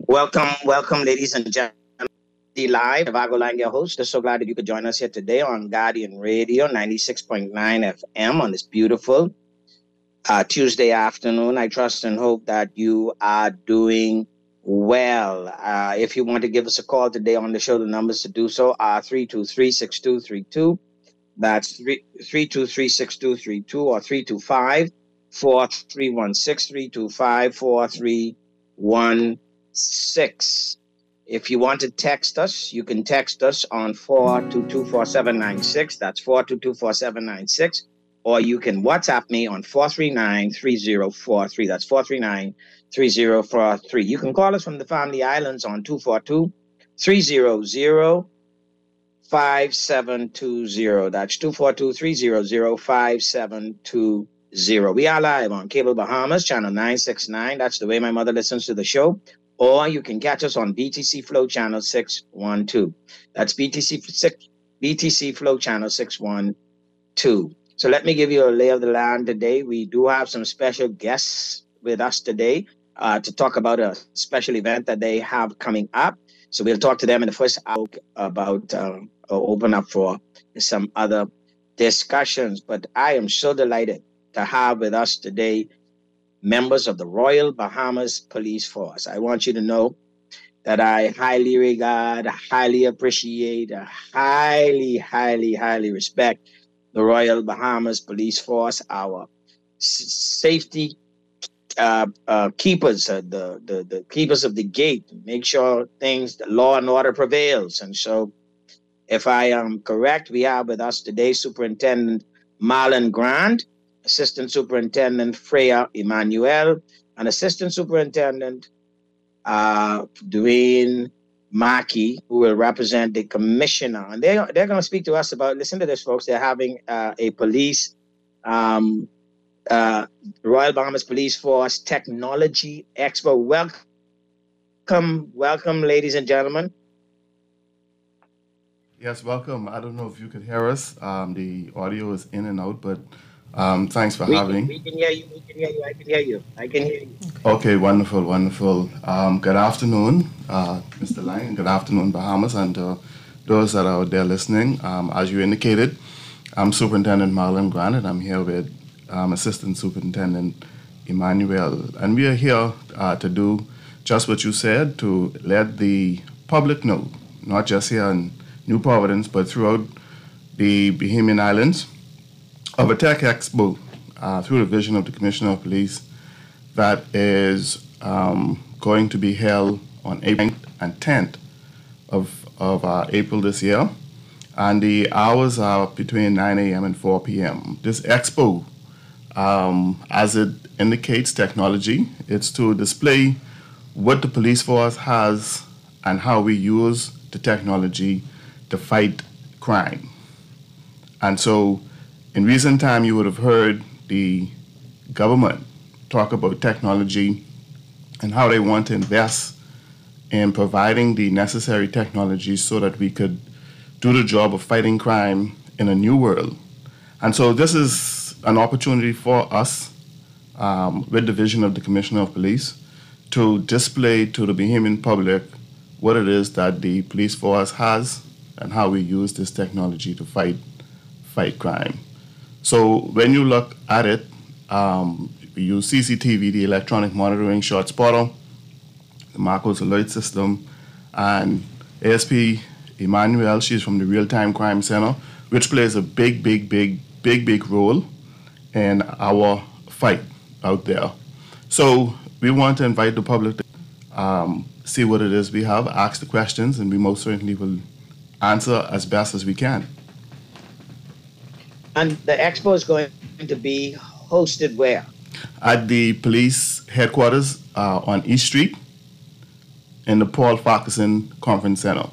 Welcome, ladies and gentlemen. Live, Vago Lang, your host. Just so glad that you could join us here today on Guardian Radio 96.9 FM on this beautiful Tuesday afternoon. I trust and hope that you are doing well. If you want to give us a call today on the show, the numbers to do so are 323-6232. That's 323-6232 or 325-4316, 325-4316. If you want to text us, you can text us on 422-4796. That's 422-4796. Or you can WhatsApp me on 439-3043. That's 439-3043. You can call us from the Family Islands on 242-300-5720. That's 242-300-5720. We are live on Cable Bahamas, channel 969. That's the way my mother listens to the show. Or you can catch us on BTC Flow channel 612. That's BTC Flow channel 612. So let me give you a lay of the land today. We do have some special guests with us today to talk about a special event that they have coming up. So we'll talk to them in the first hour about open up for some other discussions. But I am so delighted to have with us today members of the Royal Bahamas Police Force. I want you to know that I highly regard, highly appreciate, highly respect the Royal Bahamas Police Force, our safety keepers, the keepers of the gate, make sure the law and order prevails. And so, if I am correct, we have with us today Superintendent Marlon Grant, Assistant Superintendent Freya Emmanuel, and Assistant Superintendent Dwayne Mackey, who will represent the commissioner. And they're going to speak to us about, listen to this, folks, they're having a police, Royal Bahamas Police Force Technology Expo. Welcome, ladies and gentlemen. Yes, welcome. I don't know if you could hear us. The audio is in and out, but thanks for having. We can hear you. I can hear you. Okay, wonderful. Good afternoon, Mr. Lang. Good afternoon, Bahamas, and those that are out there listening. As you indicated, I'm Superintendent Marlon Grant, and I'm here with Assistant Superintendent Emmanuel. And we are here to do just what you said, to let the public know, not just here in New Providence, but throughout the Bahamian Islands, of a tech expo through the vision of the Commissioner of Police that is going to be held on April 9th and 10th of April this year. And the hours are between 9 a.m. and 4 p.m. This expo, as it indicates technology, it's to display what the police force has and how we use the technology to fight crime. And so, in recent time, you would have heard the government talk about technology and how they want to invest in providing the necessary technology so that we could do the job of fighting crime in a new world. And so this is an opportunity for us, with the vision of the Commissioner of Police, to display to the Bahamian public what it is that the police force has and how we use this technology to fight crime. So when you look at it, we use CCTV, the electronic monitoring shot spotter, the Marcos alert system, and ASP Emmanuel, she's from the Real-Time Crime Center, which plays a big role in our fight out there. So we want to invite the public to see what it is we have, ask the questions, and we most certainly will answer as best as we can. And the expo is going to be hosted where? At the police headquarters on East Street in the Paul Farquharson Conference Center.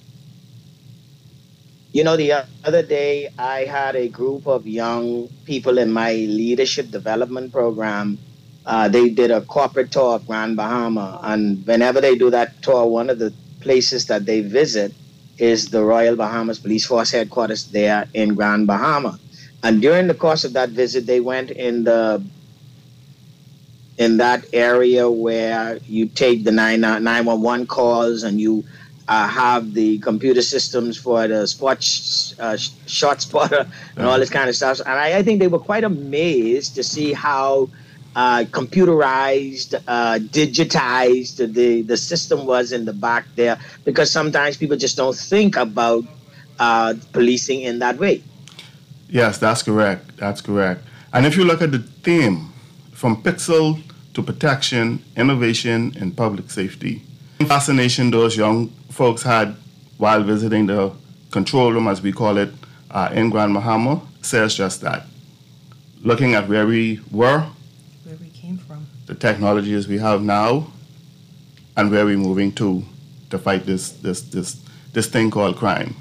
You know, the other day I had a group of young people in my leadership development program. They did a corporate tour of Grand Bahama, and whenever they do that tour, one of the places that they visit is the Royal Bahamas Police Force headquarters there in Grand Bahama. And during the course of that visit, they went in the in that area where you take the 911 calls and you have the computer systems for the shot spotter and all this kind of stuff. And I think they were quite amazed to see how computerized, digitized the system was in the back there, because sometimes people just don't think about policing in that way. Yes, that's correct. That's correct. And if you look at the theme, from pixel to protection, innovation, and public safety, fascination those young folks had while visiting the control room, as we call it, in Grand Bahama, says just that. Looking at where we were, where we came from, the technologies we have now, and where we're moving to fight this thing called crime.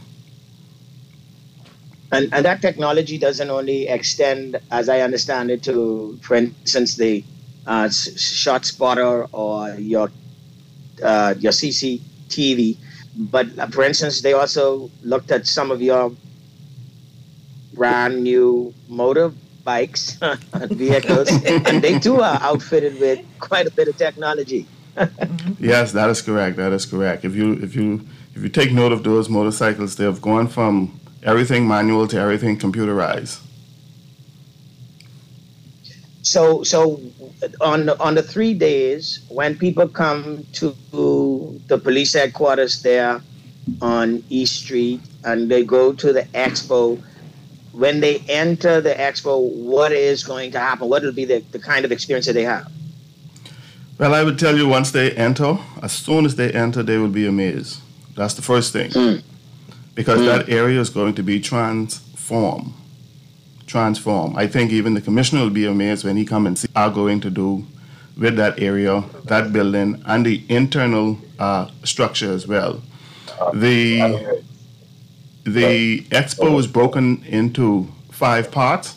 And that technology doesn't only extend, as I understand it, to, for instance, the shot spotter or your CCTV, but for instance, they also looked at some of your brand new motorbikes, vehicles, and they too are outfitted with quite a bit of technology. Yes, that is correct. That is correct. If you take note of those motorcycles, they have gone from everything manual to everything computerized. So on the 3 days, when people come to the police headquarters there on East Street and they go to the expo, when they enter the expo, what is going to happen? What will be the kind of experience that they have? Well, I would tell you, once they enter, as soon as they enter, they will be amazed. That's the first thing. Because that area is going to be transformed. I think even the commissioner will be amazed when he come and see what are going to do with that area, that building, and the internal structure as well. The expo is broken into 5 parts.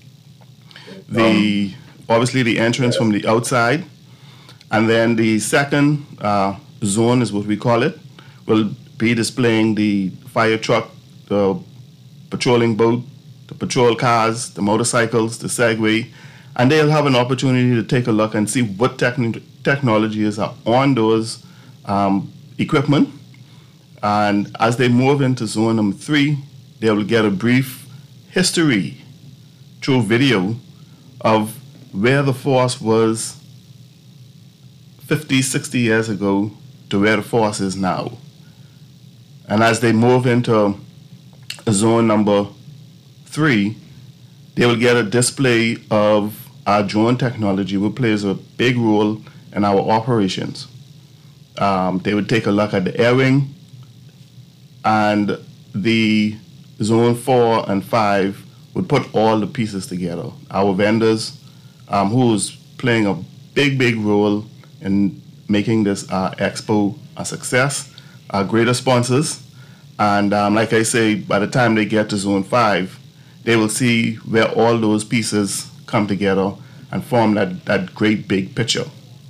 Obviously the entrance from the outside, and then the second zone is what we call it, will be displaying the fire truck, the patrolling boat, the patrol cars, the motorcycles, the Segway, and they'll have an opportunity to take a look and see what technologies are on those equipment. And as they move into zone number 3, they will get a brief history through video of where the force was 50, 60 years ago to where the force is now. And as they move into zone number 3, they will get a display of our drone technology, which plays a big role in our operations. They would take a look at the air wing, and the zone 4 and 5 would put all the pieces together. Our vendors, who's playing a big role in making this expo a success, are greater sponsors. And like I say, by the time they get to zone 5, they will see where all those pieces come together and form that great big picture.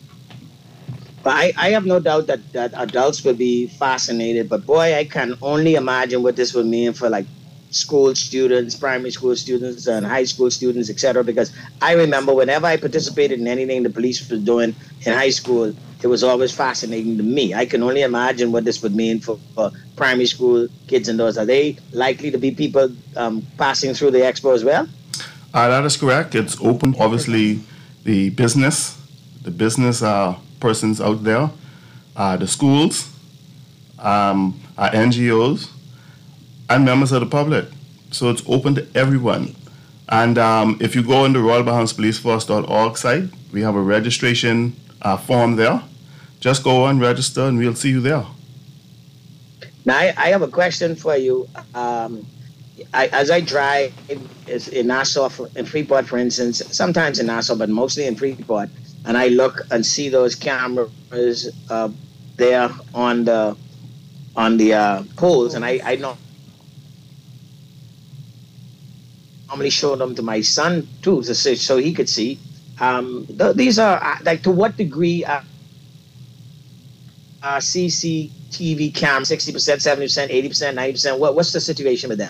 I have no doubt that adults will be fascinated, but boy, I can only imagine what this would mean for like school students, primary school students, and high school students, etc. Because I remember whenever I participated in anything the police was doing in high school, it was always fascinating to me. I can only imagine what this would mean for primary school kids and those. Are they likely to be people passing through the expo as well? That is correct. It's open. Obviously, the business persons out there, the schools, NGOs, and members of the public. So it's open to everyone. And if you go on the RoyalBahamasPoliceForce.org site, we have a registration form there. Just go and register and we'll see you there. Now, I have a question for you. As I drive in Nassau, in Freeport, for instance, sometimes in Nassau, but mostly in Freeport, and I look and see those cameras there on the poles, and I normally show them to my son too, so he could see. These are like, to what degree CCTV cameras, 60%, 70%, 80%, 90%? What's the situation with them?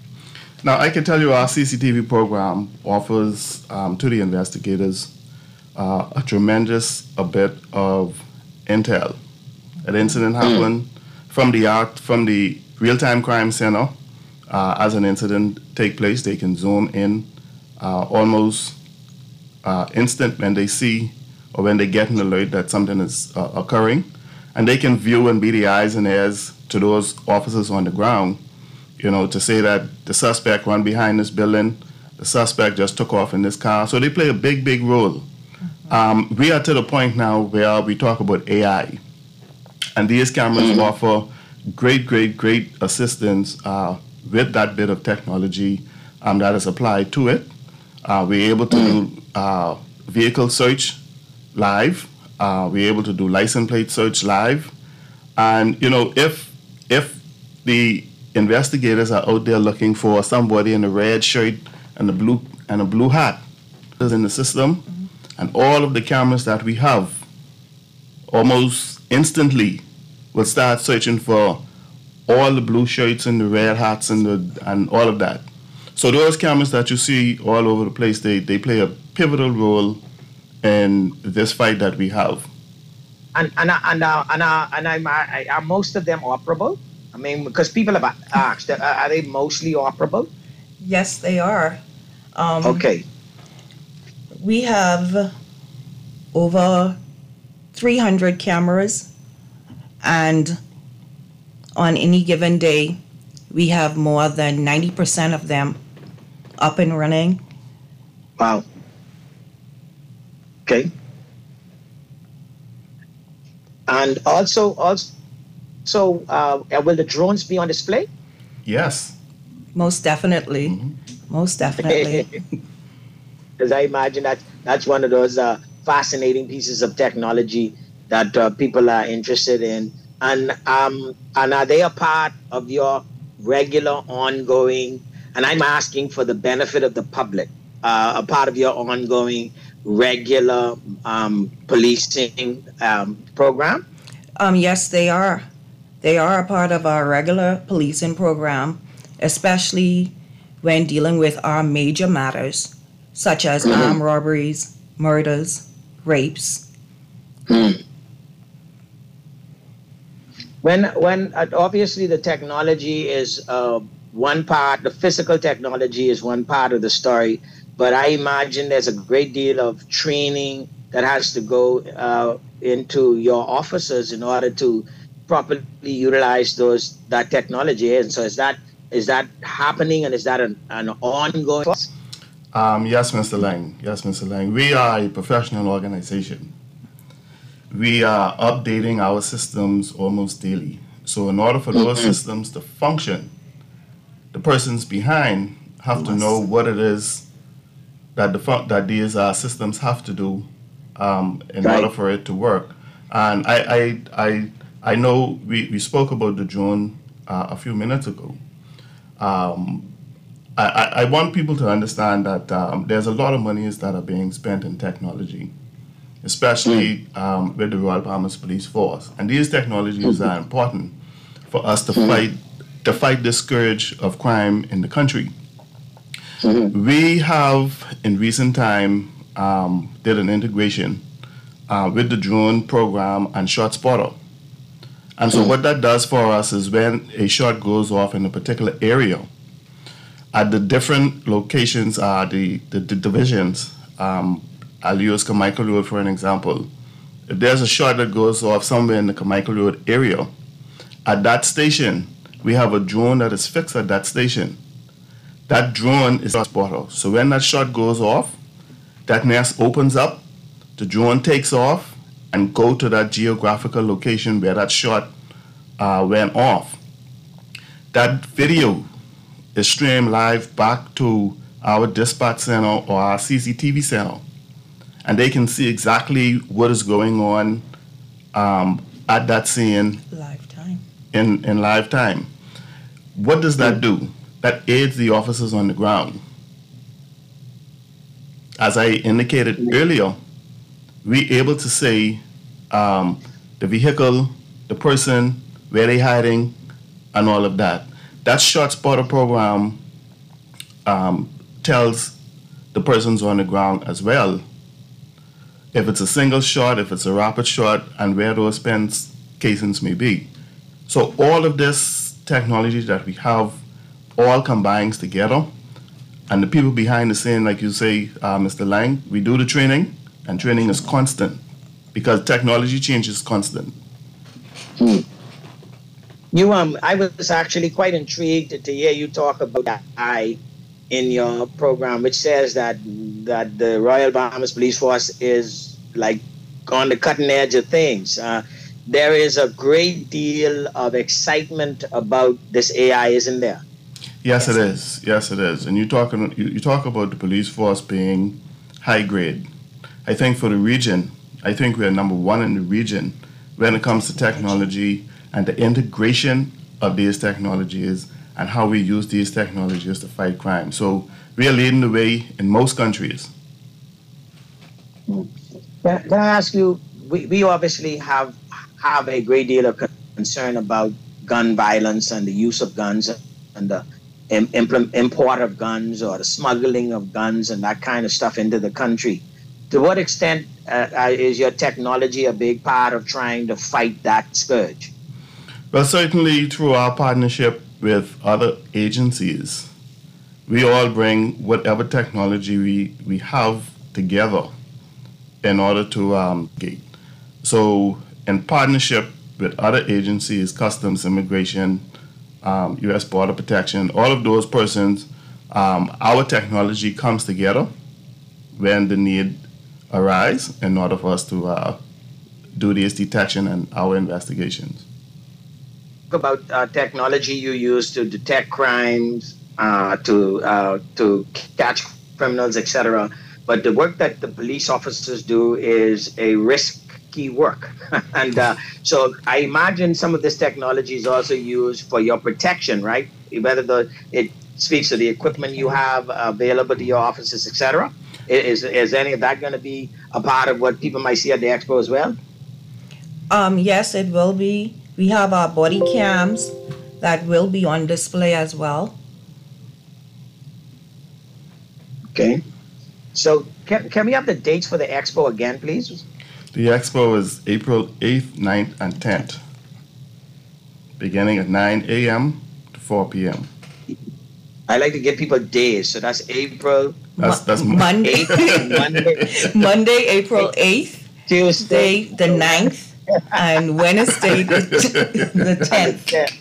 Now, I can tell you our CCTV program offers to the investigators a tremendous a bit of intel. An incident happened from the real-time crime center. As an incident take place, they can zoom in almost instant when they see or when they get an alert that something is occurring, and they can view and be the eyes and ears to those officers on the ground, to say that the suspect ran behind this building, the suspect just took off in this car. So they play a big, big role. We are to the point now where we talk about AI, and these cameras offer great, great, great assistance with that bit of technology that is applied to it. We're able to do vehicle search live. We're able to do license plate search live. And, if the investigators are out there looking for somebody in a red shirt and a blue hat is in the system, and all of the cameras that we have almost instantly will start searching for all the blue shirts and the red hats and all of that. So those cameras that you see all over the place, they play a pivotal role in this fight that we have. And are most of them operable? I mean, because people have asked, are they mostly operable? Yes, they are. Okay. We have over 300 cameras, and on any given day, we have more than 90% of them up and running. Wow. Okay. And also, will the drones be on display? Yes. Most definitely. Mm-hmm. Most definitely. Because I imagine that's one of those fascinating pieces of technology that people are interested in. And are they a part of your regular ongoing, and I'm asking for the benefit of the public, a part of your ongoing regular policing program? Yes, they are. They are a part of our regular policing program, especially when dealing with our major matters, such as armed robberies, murders, rapes. When obviously the technology is one part, the physical technology is one part of the story, but I imagine there's a great deal of training that has to go into your officers in order to properly utilize that technology. And so is that happening, and is that an ongoing process? Yes, Mr. Lang. Yes, Mr. Lang. We are a professional organization. We are updating our systems almost daily. So in order for those systems to function, the persons behind have to know what it is that these systems have to do in order for it to work. And I know we spoke about the drone a few minutes ago. I want people to understand that there's a lot of monies that are being spent in technology, especially with the Royal Bahamas Police Force. And these technologies are important for us to fight the scourge of crime in the country. We have, in recent time, did an integration with the drone program and ShotSpotter. And so what that does for us is when a shot goes off in a particular area, at the different locations, the divisions, I'll use Carmichael Road for an example. If there's a shot that goes off somewhere in the Carmichael Road area, at that station, we have a drone that is fixed at that station. That drone is a spotter. So when that shot goes off, that nest opens up, the drone takes off and go to that geographical location where that shot went off. That video is streamed live back to our dispatch center or our CCTV center. And they can see exactly what is going on at that scene in live time. What does that do? That aids the officers on the ground. As I indicated earlier, we're able to say the vehicle, the person, where they're hiding, and all of that. That ShotSpotter program tells the persons on the ground as well if it's a single shot, if it's a rapid shot, and where those pen casings may be. So all of this technology that we have all combines together, and the people behind the scene, like you say, Mr. Lang, we do the training, and training is constant because technology change is constant. I was actually quite intrigued to hear you talk about AI in your program, which says that the Royal Bahamas Police Force is like on the cutting edge of things. There is a great deal of excitement about this AI, isn't there? Yes, it is. Yes, it is. And you talk about the police force being high grade. I think for the region, I think we're number one in the region when it comes to technology and the integration of these technologies and how we use these technologies to fight crime. So we are leading the way in most countries. Can I ask you, we obviously have a great deal of concern about gun violence and the use of guns and the import of guns or the smuggling of guns and that kind of stuff into the country. To what extent is your technology a big part of trying to fight that scourge? Well, certainly through our partnership with other agencies, we all bring whatever technology we have together in order to gate. So in partnership with other agencies, Customs, Immigration, U.S. Border Protection, all of those persons, our technology comes together when the need arises in order for us to do this detection and our investigations. About technology you use to detect crimes, to catch criminals, etc. But the work that the police officers do is a risky work, and so I imagine some of this technology is also used for your protection, right? Whether it speaks to the equipment you have available to your officers, etc. Is any of that going to be a part of what people might see at the expo as well? Yes, it will be. We have our body cams that will be on display as well. Okay. So can we have the dates for the expo again, please? The expo is April 8th, 9th, and 10th, beginning at 9 a.m. to 4 p.m. I like to give people days, so that's April. That's Monday. Monday, April 8th. Tuesday, the 9th. And Wednesday, the 10th.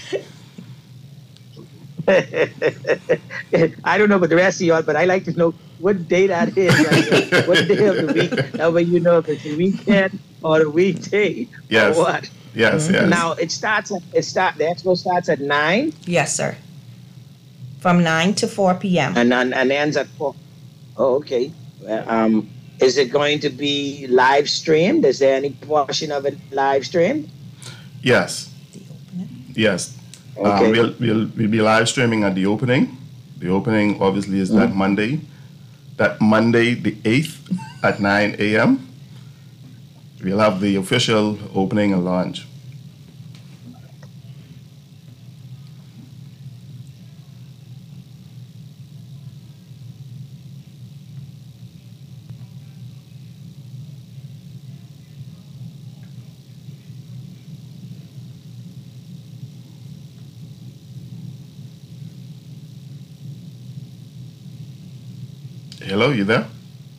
I don't know about the rest of y'all, but I like to know what day that is. Right? What day of the week? That way you know if it's a weekend or a weekday yes. or what. Yes, yes. Now the expo starts at 9. Yes, sir. From 9 to 4 p.m. And ends at 4. Oh, okay. Is it going to be live streamed? Is there any portion of it live streamed? Yes. Yes. Okay. We'll be live streaming at the opening. The opening obviously is that Monday. That Monday, the 8th at 9 a.m. We'll have the official opening and launch. Hello, you there?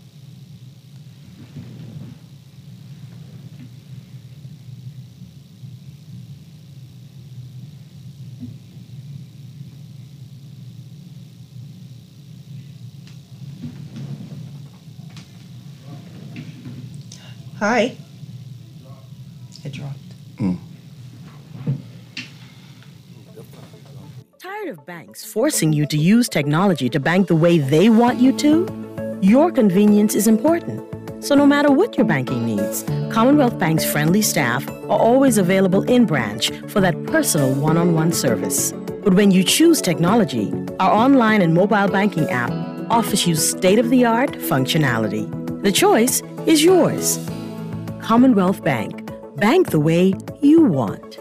Hi. It dropped. Tired of banks forcing you to use technology to bank the way they want you to? Your convenience is important. So no matter what your banking needs, Commonwealth Bank's friendly staff are always available in branch for that personal one-on-one service. But when you choose technology, our online and mobile banking app offers you state-of-the-art functionality. The choice is yours. Commonwealth Bank. Bank the way you want.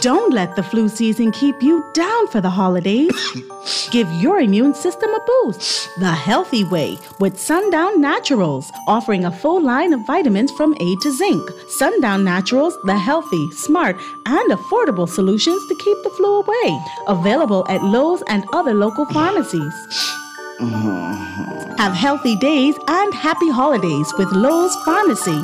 Don't let the flu season keep you down for the holidays. Give your immune system a boost the healthy way with Sundown Naturals, offering a full line of vitamins from A to Zinc. Sundown Naturals, the healthy, smart, and affordable solutions to keep the flu away. Available at Lowe's and other local pharmacies. Have healthy days and happy holidays with Lowe's Pharmacy.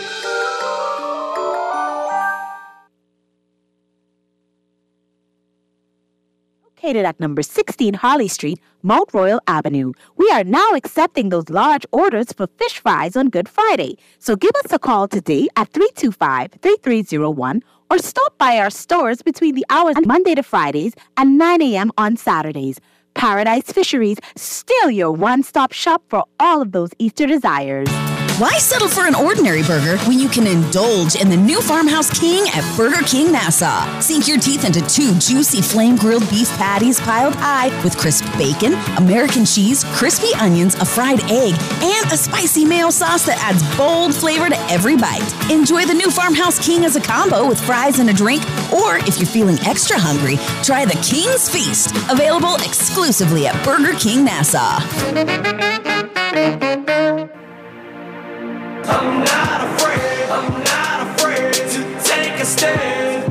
Located at number 16 Harley Street, Mount Royal Avenue. We are now accepting those large orders for fish fries on Good Friday. So give us a call today at 325-3301 or stop by our stores between the hours of Monday to Fridays and 9 a.m. on Saturdays. Paradise Fisheries, still your one-stop shop for all of those Easter desires. Why settle for an ordinary burger when you can indulge in the new Farmhouse King at Burger King Nassau? Sink your teeth into 2 juicy flame-grilled beef patties piled high with crisp bacon, American cheese, crispy onions, a fried egg, and a spicy mayo sauce that adds bold flavor to every bite. Enjoy the new Farmhouse King as a combo with fries and a drink, or if you're feeling extra hungry, try the King's Feast, available exclusively at Burger King Nassau. I'm not afraid to take a stand,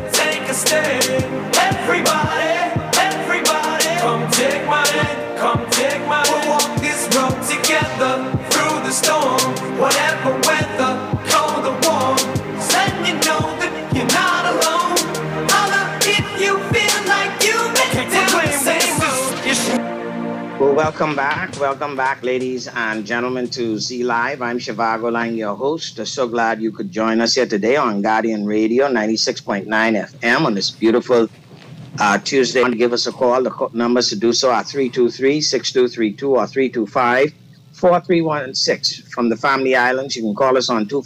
Everybody, come take my hand, We'll walk this road together through the storm, whatever weather, cold or warm. Letting you know that you're not alone. Holla if you feel like you've been down the same road. Well, welcome back, ladies and gentlemen, to Z Live. I'm Shivago Lang, your host. So glad you could join us here today on Guardian Radio 96.9 FM on this beautiful Tuesday. Want to give us a call? The numbers to do so are 323-6232 or 325-4316. From the Family Islands, you can call us on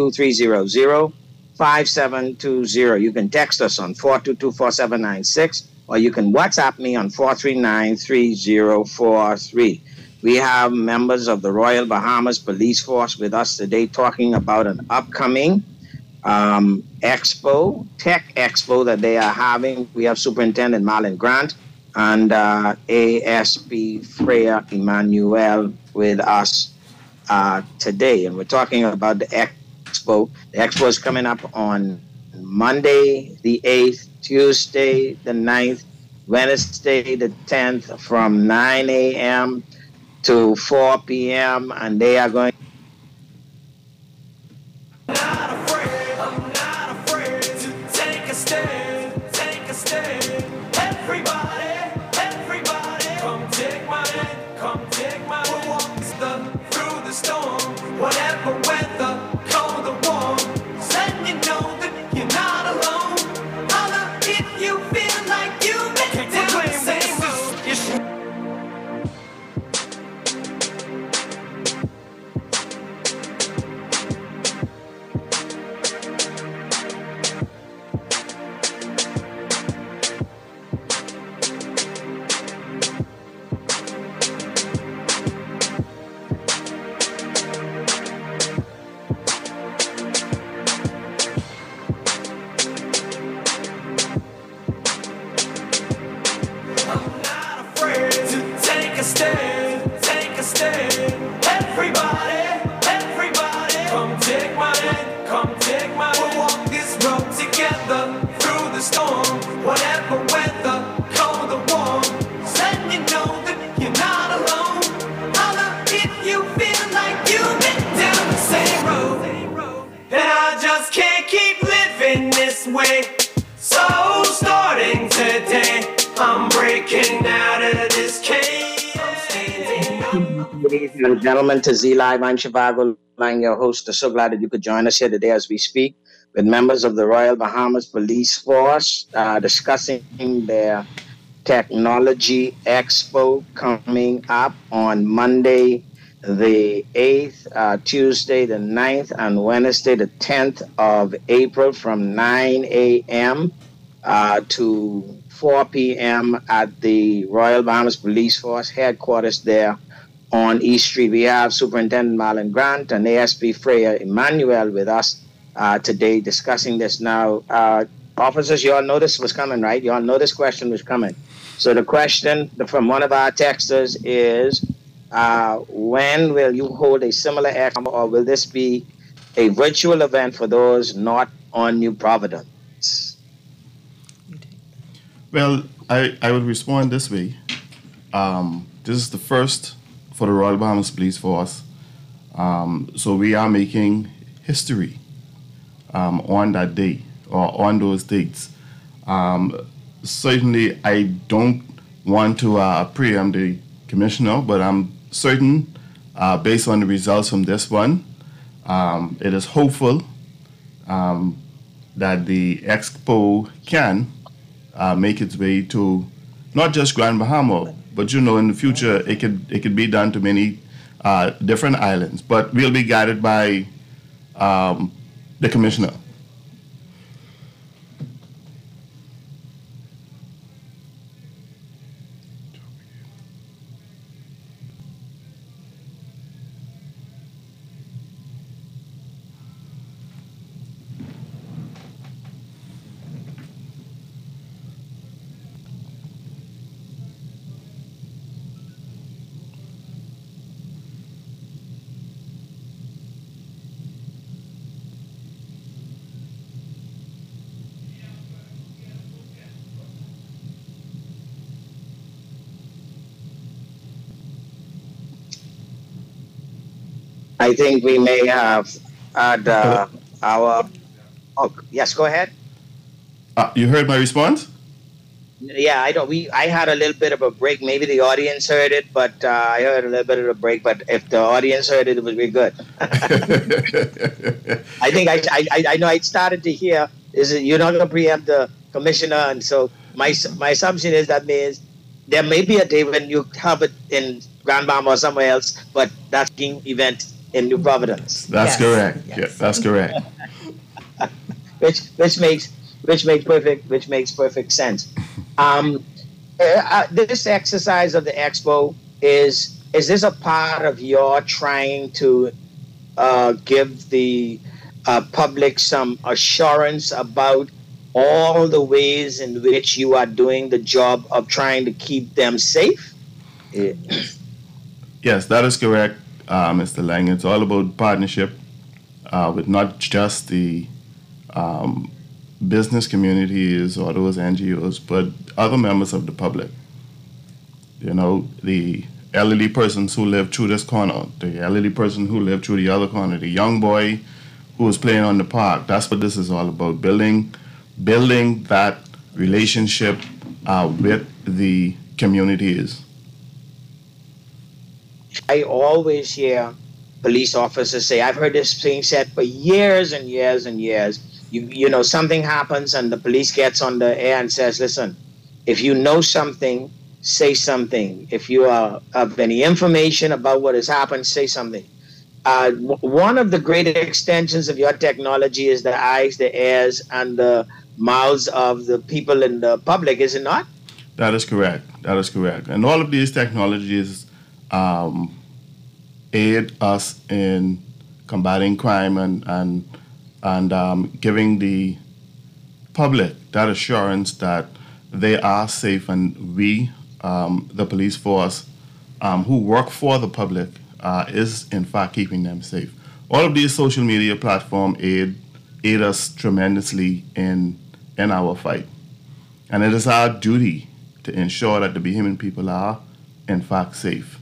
242-300-5720. You can text us on 422-4796. Or you can WhatsApp me on 439-3043. We have members of the Royal Bahamas Police Force with us today talking about an upcoming tech expo that they are having. We have Superintendent Marlon Grant and ASP Freya Emmanuel with us today. And we're talking about the expo. The expo is coming up on Monday, the 8th, Tuesday, the 9th, Wednesday, the 10th, from 9 a.m. to 4 p.m., and they are going. I'm not afraid to take a stand, Everybody, come take my hand, We'll walk through the storm, whatever weather, cold or warm. Letting you know that you're not alone. Holla if you feel like you've been down the same road. Ladies and gentlemen, to Z Live, I'm Shivago Lang, your host. So glad that you could join us here today as we speak with members of the Royal Bahamas Police Force discussing their Technology Expo coming up on Monday, the 8th, Tuesday, the 9th, and Wednesday, the 10th of April from 9 a.m. To 4 p.m. at the Royal Bahamas Police Force headquarters there on East Street. We have Superintendent Marlon Grant and ASP Freya Emmanuel with us today discussing this. Now, Officers, you all know this was coming, right? You all know this question was coming. So the question from one of our texters is, when will you hold a similar expo, or will this be a virtual event for those not on New Providence? Well, I would respond this way. This is the first for the Royal Bahamas Police Force. So we are making history on that day or on those dates. Certainly, I don't want to preempt the commissioner, but I'm certain, based on the results from this one, it is hopeful that the expo can make its way to not just Grand Bahama, but in the future it could be done to many different islands. But we'll be guided by the commissioner. I think we may have had our. Oh, yes, go ahead. You heard my response? Yeah, I don't. I had a little bit of a break. Maybe the audience heard it, but I heard a little bit of a break. But if the audience heard it, it would be good. I think I know. I started to hear is that you're not going to preempt the commissioner, and so my assumption is that means there may be a day when you have it in Grand Bahama or somewhere else, but that's an event in New Providence. That's correct. Yes. Yeah, that's correct. which makes perfect sense. This exercise of the expo is this a part of your trying to give the public some assurance about all the ways in which you are doing the job of trying to keep them safe? Yes, that is correct, Mr. Lang. It's all about partnership with not just the business communities or those NGOs, but other members of the public. The elderly persons who live through this corner, the elderly person who lived through the other corner, the young boy who was playing on the park. That's what this is all about, building that relationship with the communities. I always hear police officers say, I've heard this thing said for years and years and years. Something happens and the police gets on the air and says, listen, if you know something, say something. If you have any information about what has happened, say something. One of the great extensions of your technology is the eyes, the ears, and the mouths of the people in the public, is it not? That is correct. And all of these technologies aid us in combating crime and giving the public that assurance that they are safe, and we, the police force, who work for the public, is in fact keeping them safe. All of these social media platforms aid us tremendously in our fight, and it is our duty to ensure that the Bahamian people are in fact safe.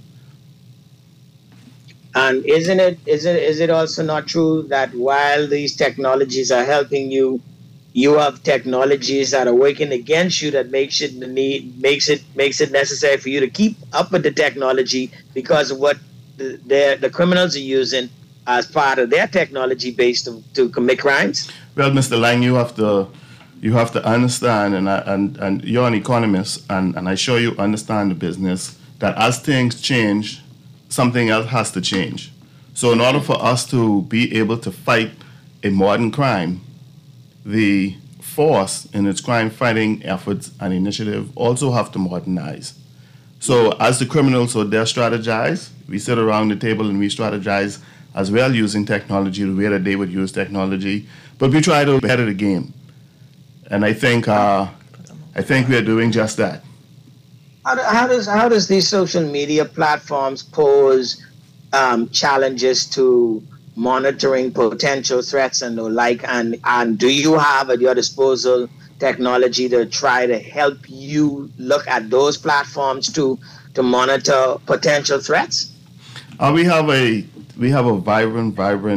And is it also not true that while these technologies are helping you, you have technologies that are working against you that makes it necessary for you to keep up with the technology because of what the criminals are using as part of their technology base to commit crimes? Well, Mr. Lang, you have to understand, and you're an economist, and I'm sure you understand the business, that as things change, something else has to change. So in order for us to be able to fight a modern crime, the force in its crime fighting efforts and initiative also have to modernize. So as the criminals, so they strategize, we sit around the table and we strategize as well using technology the way that they would use technology, but we try to be ahead of the game. And I think we are doing just that. How does these social media platforms pose challenges to monitoring potential threats and the like? And do you have at your disposal technology to try to help you look at those platforms to monitor potential threats? We have a vibrant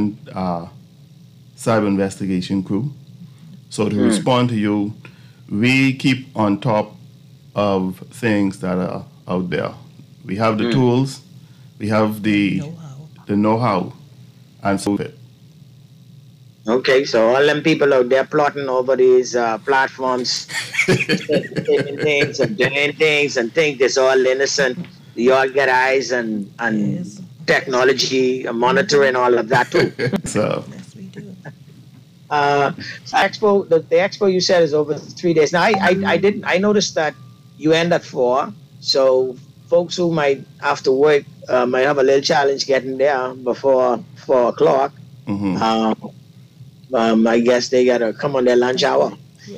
cyber investigation crew. So to respond to you, we keep on top of things that are out there. We have the tools, we have the know-how, and so it. Okay, so all them people out there plotting over these platforms, taking things and doing things and think it's all innocent. You all get eyes and technology, monitoring all of that too. So. Expo, the expo you said is over 3 days. Now I noticed that you end at 4, so folks who might have to work might have a little challenge getting there before 4 o'clock. I guess they gotta come on their lunch hour.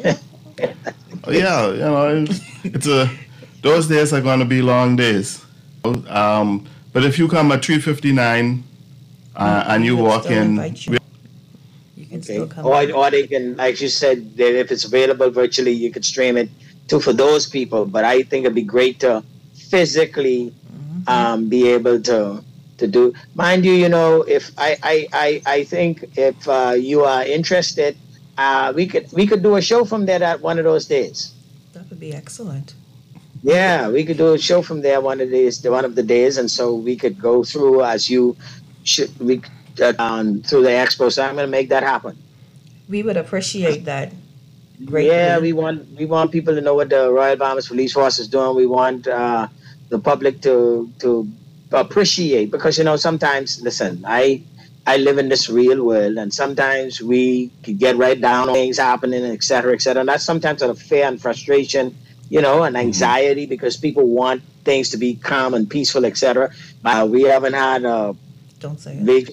Those days are gonna be long days. But if you come at 3:59 and you walk in. Okay. Or they can, like you said, if it's available virtually, you could stream it too for those people. But I think it'd be great to physically be able to do. Mind you, if I think if you are interested, we could do a show from there at one of those days. That would be excellent. Yeah, we could do a show from there one of the days, and so we could go through as you should. Through the expo, so I'm going to make that happen. We would appreciate that greatly. Yeah, we want people to know what the Royal Bahamas Police Force is doing. We want the public to appreciate, because sometimes, listen, I live in this real world, and sometimes we could get right down on things happening, et cetera, and that's sometimes out of fear and frustration, and anxiety, because people want things to be calm and peaceful, et cetera. We haven't had don't say it. Big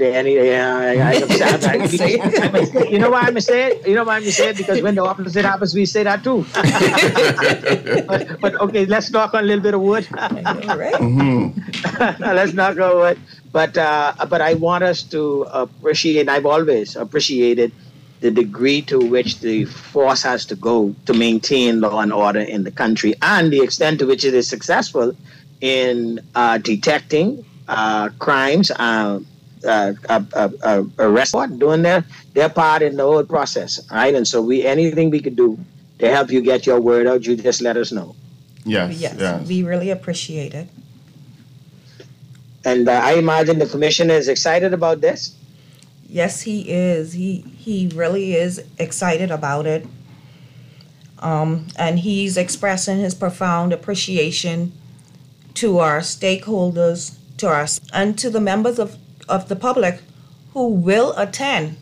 You know why I'm say it? Because when the opposite happens, we say that too. but okay, let's knock on a little bit of wood. Right. Let's knock on wood. But I want us to appreciate. I've always appreciated the degree to which the force has to go to maintain law and order in the country, and the extent to which it is successful in detecting crimes, arrest, doing their part in the whole process, right? And so anything we could do to help you get your word out, you just let us know. Yes. We really appreciate it. And I imagine the commissioner is excited about this. Yes, he is. He really is excited about it. And he's expressing his profound appreciation to our stakeholders, to us, and to the members of the public who will attend.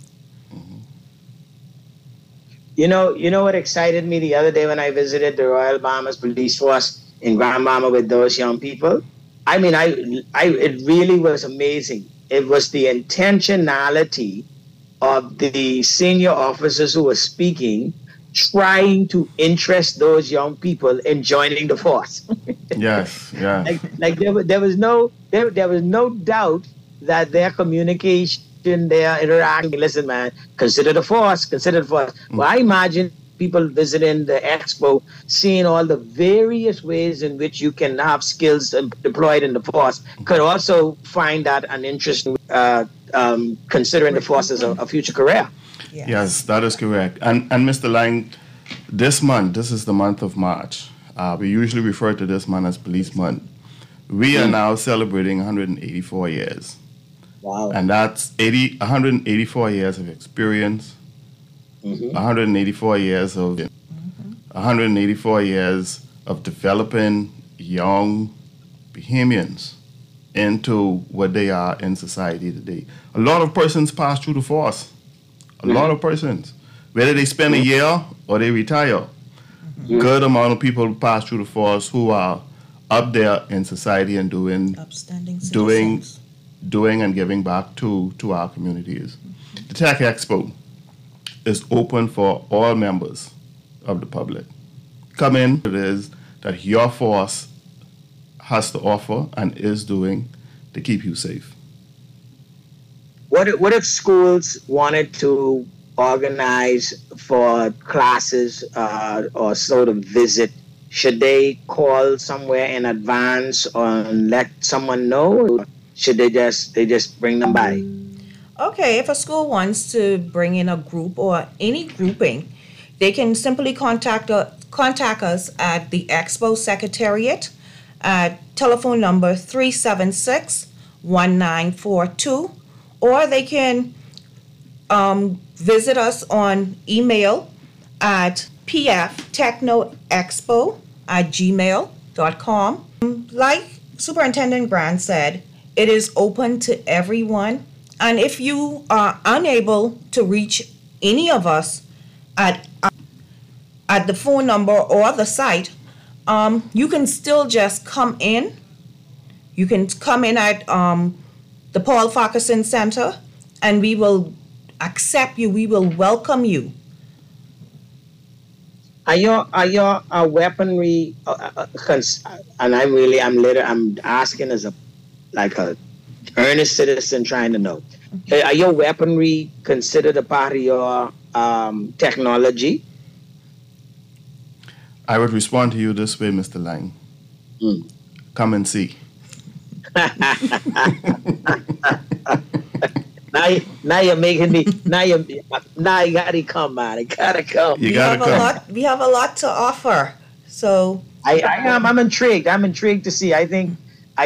You know what excited me the other day when I visited the Royal Bahamas Police Force in Grand Bahama with those young people? I mean, it really was amazing. It was the intentionality of the senior officers who were speaking, trying to interest those young people in joining the force. Yes. Like there was no doubt that their communication, their interaction. Listen, man, consider the force. Well, I imagine people visiting the expo, seeing all the various ways in which you can have skills deployed in the force, could also find that an interesting, considering the force as a future career. Yes, that is correct. And Mr. Lang, this is the month of March. We usually refer to this month as Police Month. We are now celebrating 184 years. Wow. And that's 184 years of experience, 184 years of 184 years of developing young Bahamians into what they are in society today. A lot of persons pass through the force. A lot of persons. Whether they spend a year or they retire. Good amount of people pass through the force who are up there in society and doing and giving back to our communities. The Tech Expo is open for all members of the public. Come in, it is that your force has to offer and is doing to keep you safe. What if schools wanted to organize for classes or sort of visit? Should they call somewhere in advance or let someone know? Or should they just bring them by? Okay, if a school wants to bring in a group or any grouping, they can simply contact us at the Expo Secretariat at telephone number 376-1942, or they can visit us on email at pftechnoexpo@gmail.com. Like Superintendent Grant said, it is open to everyone. And if you are unable to reach any of us at the phone number or the site, you can still just come in. You can come in at the Paul Farquharson Center, and we will accept you. We will welcome you. Are your weaponry? And I'm asking as a earnest citizen trying to know. Are your weaponry considered a part of your technology? I would respond to you this way, Mr. Lang. Come and see. Now you're making me. Now you gotta come, man. You gotta come. You gotta come. We have a lot to offer. So I'm intrigued. I'm intrigued to see. I think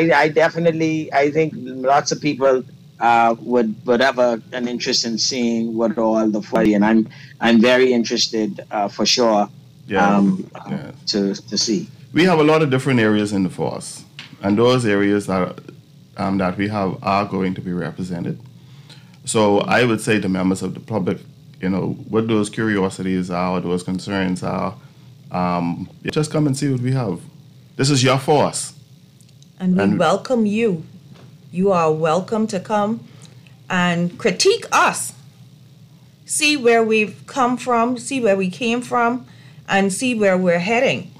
lots of people would have an interest in seeing what all the funny, and I'm very interested for sure. To see. We have a lot of different areas in the force, and those areas that we have are going to be represented. So I would say to members of the public, what those curiosities are, those concerns are, just come and see what we have. This is your force. And we welcome you. You are welcome to come and critique us. See where we've come from, see where we came from, and see where we're heading.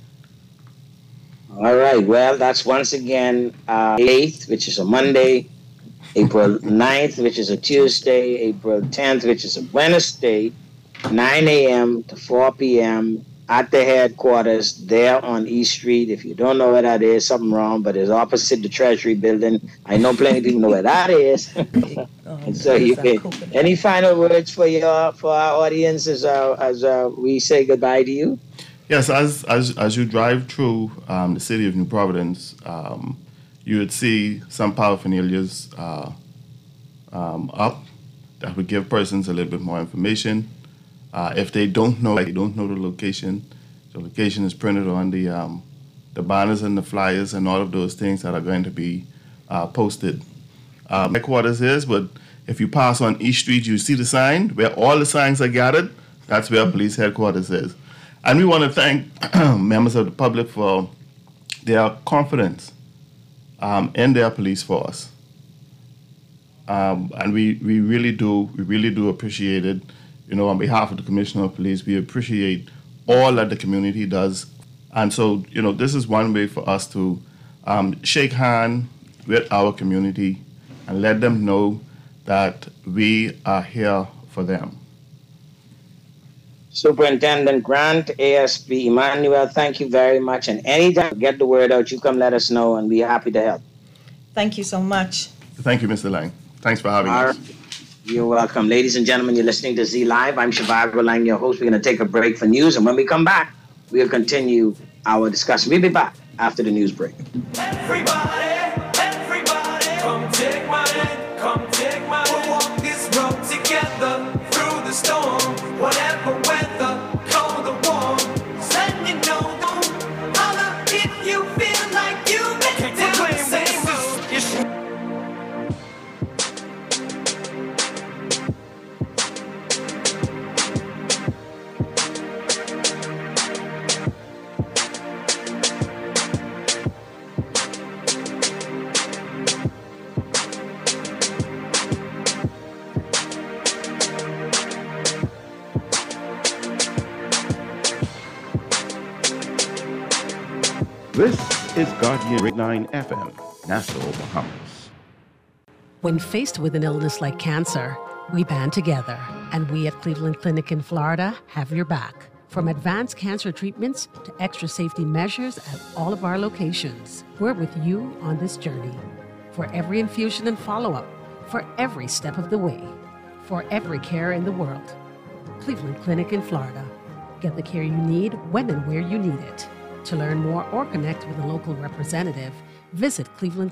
All right. Well, that's once again 8th, which is a Monday, April 9th, which is a Tuesday, April 10th, which is a Wednesday, 9 a.m. to 4 p.m. at the headquarters there on East Street. If you don't know where that is, something wrong, but it's opposite the Treasury building. I know plenty of people know where that is. And so any final words for our audience as we say goodbye to you? Yes, as you drive through the city of New Providence, you would see some paraphernalias up that would give persons a little bit more information. If they don't know the location is printed on the banners and the flyers and all of those things that are going to be posted. Headquarters is, but if you pass on East Street, you see the sign where all the signs are gathered. That's where police headquarters is. And we want to thank members of the public for their confidence in their police force. And we really do appreciate it. On behalf of the Commissioner of Police, we appreciate all that the community does. And so, this is one way for us to shake hands with our community and let them know that we are here for them. Superintendent Grant, ASP Emmanuel, thank you very much. And anytime get the word out, you come let us know, and we're happy to help. Thank you so much. Thank you, Mr. Lang. Thanks for having us. You're welcome. Ladies and gentlemen, you're listening to Z Live. I'm Shivago Lang, your host. We're going to take a break for news, and when we come back, we'll continue our discussion. We'll be back after the news break. Everybody, come take my hand, come take my hand. We'll walk this road together through the storm, whatever weather, cold or warm. Letting you know, holler if you feel like you've been down the same road. This is Guardian 9 FM, Nassau, Bahamas. When faced with an illness like cancer, we band together, and we at Cleveland Clinic in Florida have your back. From advanced cancer treatments to extra safety measures at all of our locations, we're with you on this journey. For every infusion and follow-up, for every step of the way, for every care in the world. Cleveland Clinic in Florida. Get the care you need when and where you need it. To learn more or connect with a local representative, visit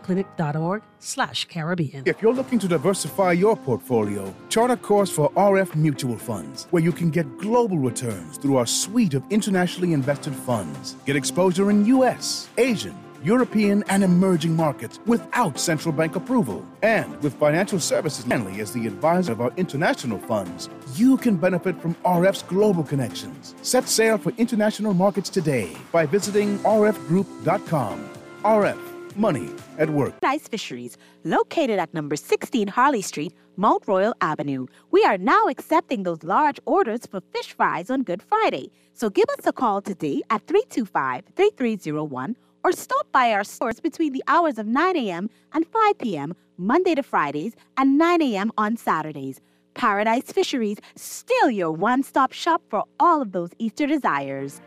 clevelandclinic.org/Caribbean. If you're looking to diversify your portfolio, chart a course for RF Mutual Funds, where you can get global returns through our suite of internationally invested funds. Get exposure in U.S., Asian, European, and emerging markets without central bank approval. And with financial services Manley as the advisor of our international funds, you can benefit from RF's global connections. Set sail for international markets today by visiting rfgroup.com. RF, money at work. Paradise Fisheries, located at number 16 Harley Street, Mount Royal Avenue. We are now accepting those large orders for fish fries on Good Friday. So give us a call today at 325-3301 or stop by our stores between the hours of 9 a.m. and 5 p.m. Monday to Fridays and 9 a.m. on Saturdays. Paradise Fisheries, still your one-stop shop for all of those Easter desires.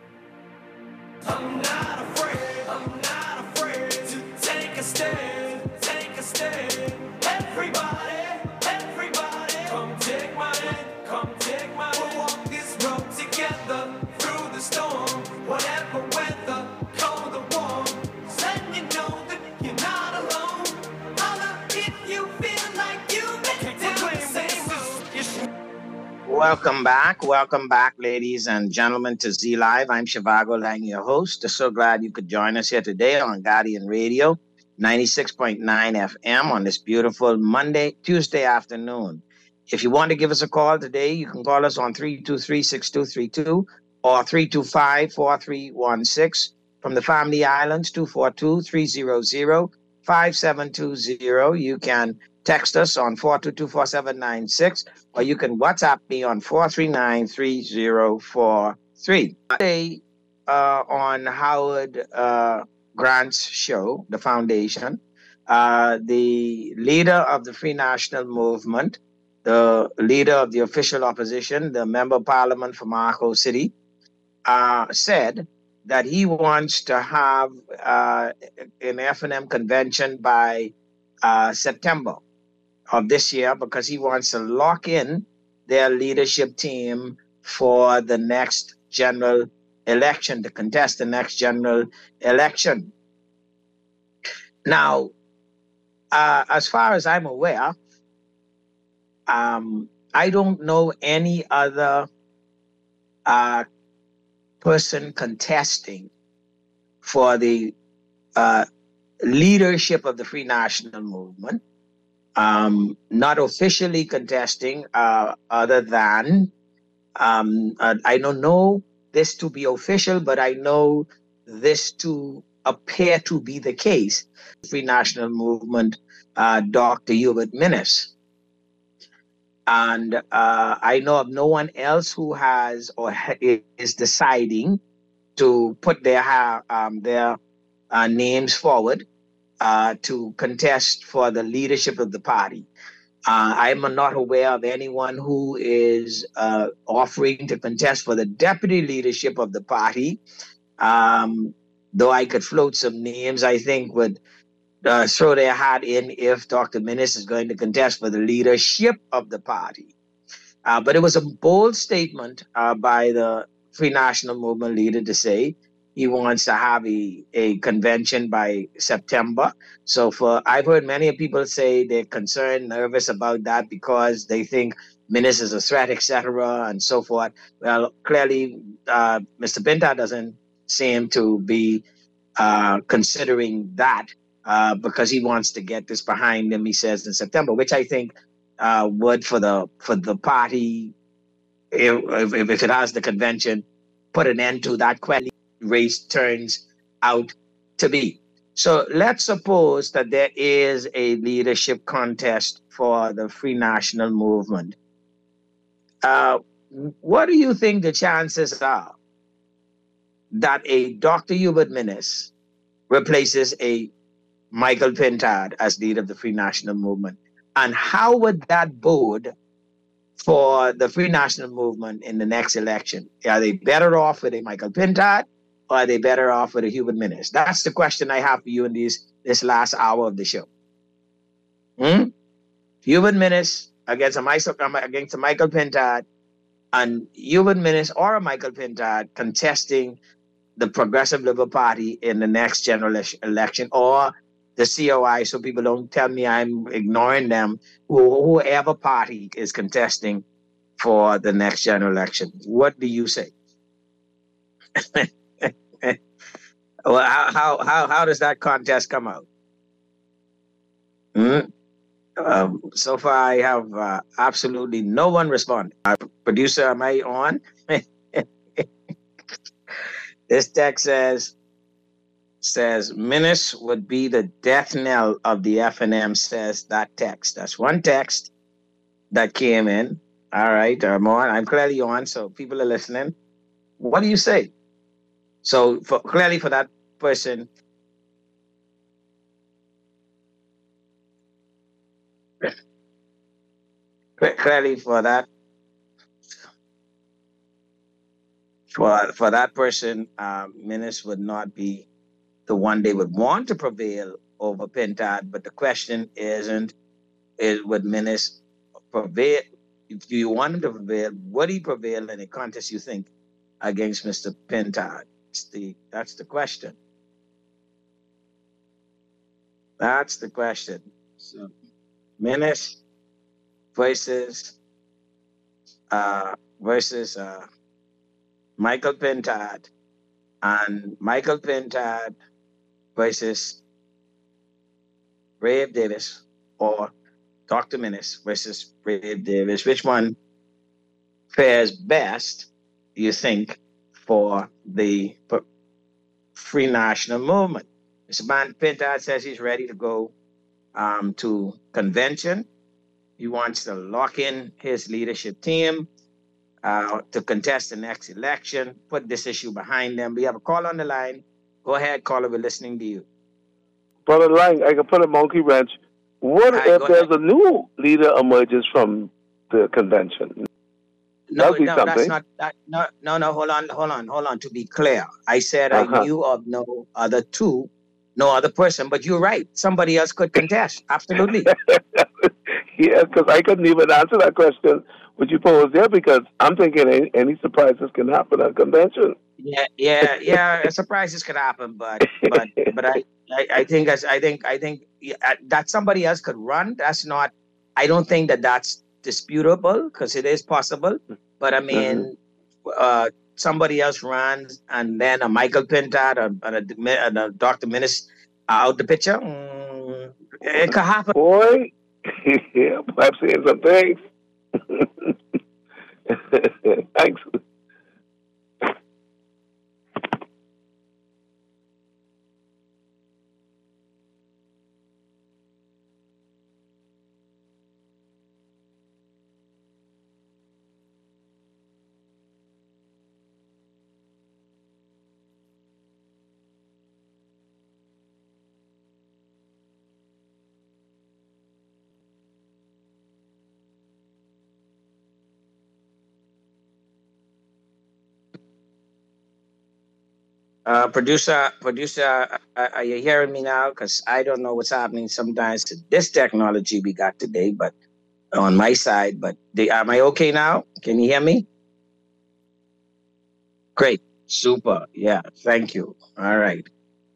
I'm not afraid to take a stand, take a stand. Everybody, come take my hand, We'll walk this road together through the storm, whatever weather, cold or warm. Let you know that you're not alone. Holler if you feel like you make the same road. Welcome back, ladies and gentlemen, to Z Live. I'm Shivago Lang, your host. So glad you could join us here today on Guardian Radio, 96.9 FM on this beautiful Tuesday afternoon. If you want to give us a call today, you can call us on 323-6232 or 325-4316. From the Family Islands, 242-300-5720. You can text us on 422-4796, or you can WhatsApp me on 439-3043. Today, on Howard Grant's show, The Foundation, the leader of the Free National Movement, the leader of the official opposition, the Member of Parliament from Marco City, said that he wants to have an F&M convention by September of this year, because he wants to lock in their leadership team for the next general election, to contest the next general election. Now, as far as I'm aware, I don't know any other person contesting for the leadership of the Free National Movement, not officially contesting, other than, I don't know this to be official, but I know this to appear to be the case. Free National Movement, Dr. Hubert Minnis. And I know of no one else who has or is deciding to put their names forward to contest for the leadership of the party. I'm not aware of anyone who is offering to contest for the deputy leadership of the party. Though I could float some names, I think would throw their hat in if Dr. Minnis is going to contest for the leadership of the party. But it was a bold statement by the Free National Movement leader to say he wants to have a convention by September. So I've heard many people say they're concerned, nervous about that because they think Minnis is a threat, etc., and so forth. Well, clearly, Mr. Binta doesn't seem to be considering that. Because he wants to get this behind him, he says, in September, which I think would for the party, if it has the convention, put an end to that question race turns out to be. So let's suppose that there is a leadership contest for the Free National Movement. What do you think the chances are that a Dr. Hubert Minnis replaces a Michael Pintard as leader of the Free National Movement? And how would that bode for the Free National Movement in the next election? Are they better off with a Michael Pintard, or are they better off with a Hubert Minnis? That's the question I have for you in this last hour of the show. Hubert Minnis against a Michael Pintard, and Hubert Minnis or a Michael Pintard contesting the Progressive Liberal Party in the next general election, or the COI, so people don't tell me I'm ignoring them, whoever party is contesting for the next general election. What do you say? Well, how does that contest come out? So far, I have absolutely no one responding. Producer, am I on? This text says Minnis would be the death knell of the FNM, says that text. That's one text that came in. All right, I'm on. I'm clearly on, so people are listening. What do you say? So clearly for that person, clearly for that person, Minnis would not be the one they would want to prevail over Pintard. But the question isn't, would Minnis prevail? If you want him to prevail, would he prevail in a contest, you think, against Mr. Pintard? That's the question. That's the question. So Minnis versus Michael Pintard, and Michael Pintard versus Brave Davis, or Dr. Minnis versus Brave Davis. Which one fares best, you think, for the Free National Movement? Mr. Pintard says he's ready to go to convention. He wants to lock in his leadership team to contest the next election, put this issue behind them. We have a call on the line. Go ahead, caller. We're listening to you. Brother Lang, I can put a monkey wrench. What if there's a new leader emerges from the convention? No, that's not that. No. Hold on. To be clear, I said I knew of no other person. But you're right. Somebody else could contest. Absolutely. Yeah, because I couldn't even answer that question which you posed there, because I'm thinking any surprises can happen at a convention. Yeah. Surprises could happen, but I think that somebody else could run. That's not. I don't think that's disputable, because it is possible. But I mean, somebody else runs, and then a Michael Pintard and a Dr. Minnis out the picture. It could happen. Boy, yeah, I'm seeing some things. Thanks. Producer, are you hearing me now? Because I don't know what's happening sometimes to this technology we got today, but on my side. But am I okay now? Can you hear me? Great. Super. Yeah. Thank you. All right.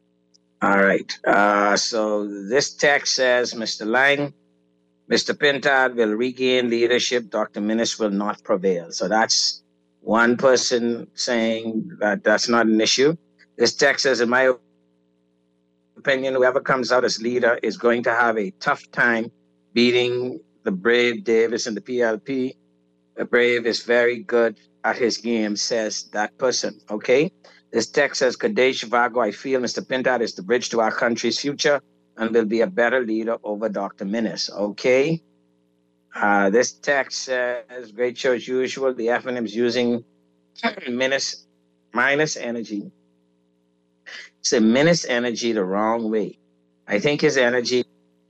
So this text says, Mr. Lang, Mr. Pintard will regain leadership. Dr. Minnis will not prevail. So that's one person saying that that's not an issue. This text says, in my opinion, whoever comes out as leader is going to have a tough time beating the Brave Davis and the PLP. The Brave is very good at his game, says that person. Okay. This text says, Kadesh Vago, I feel Mr. Pintard is the bridge to our country's future and will be a better leader over Dr. Minnis. Okay. This text says, great show as usual. The FNM is using Minnis minus energy say Menace energy the wrong way. I think his energy.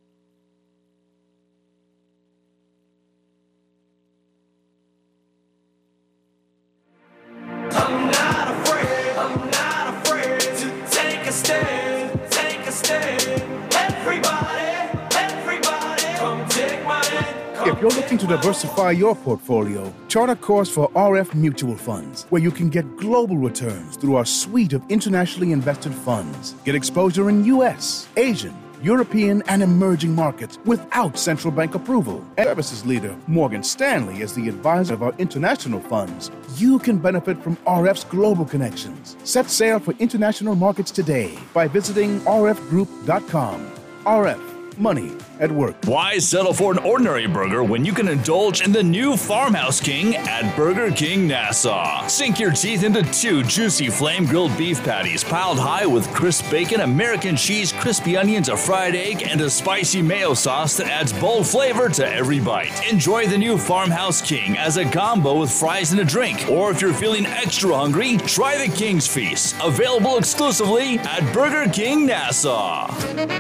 I'm not afraid to take a stand, everybody, come take my hand. If you're looking to diversify your portfolio, chart a course for RF Mutual Funds, where you can get global returns through our suite of internationally invested funds. Get exposure in U.S., Asian, European, and emerging markets without central bank approval. Services leader Morgan Stanley is the advisor of our international funds. You can benefit from RF's global connections. Set sail for international markets today by visiting rfgroup.com. RF, money at work. Why settle for an ordinary burger when you can indulge in the new Farmhouse King at Burger King Nassau? Sink your teeth into 2 juicy flame-grilled beef patties piled high with crisp bacon, American cheese, crispy onions, a fried egg, and a spicy mayo sauce that adds bold flavor to every bite. Enjoy the new Farmhouse King as a combo with fries and a drink. Or if you're feeling extra hungry, try the King's Feast, available exclusively at Burger King Nassau.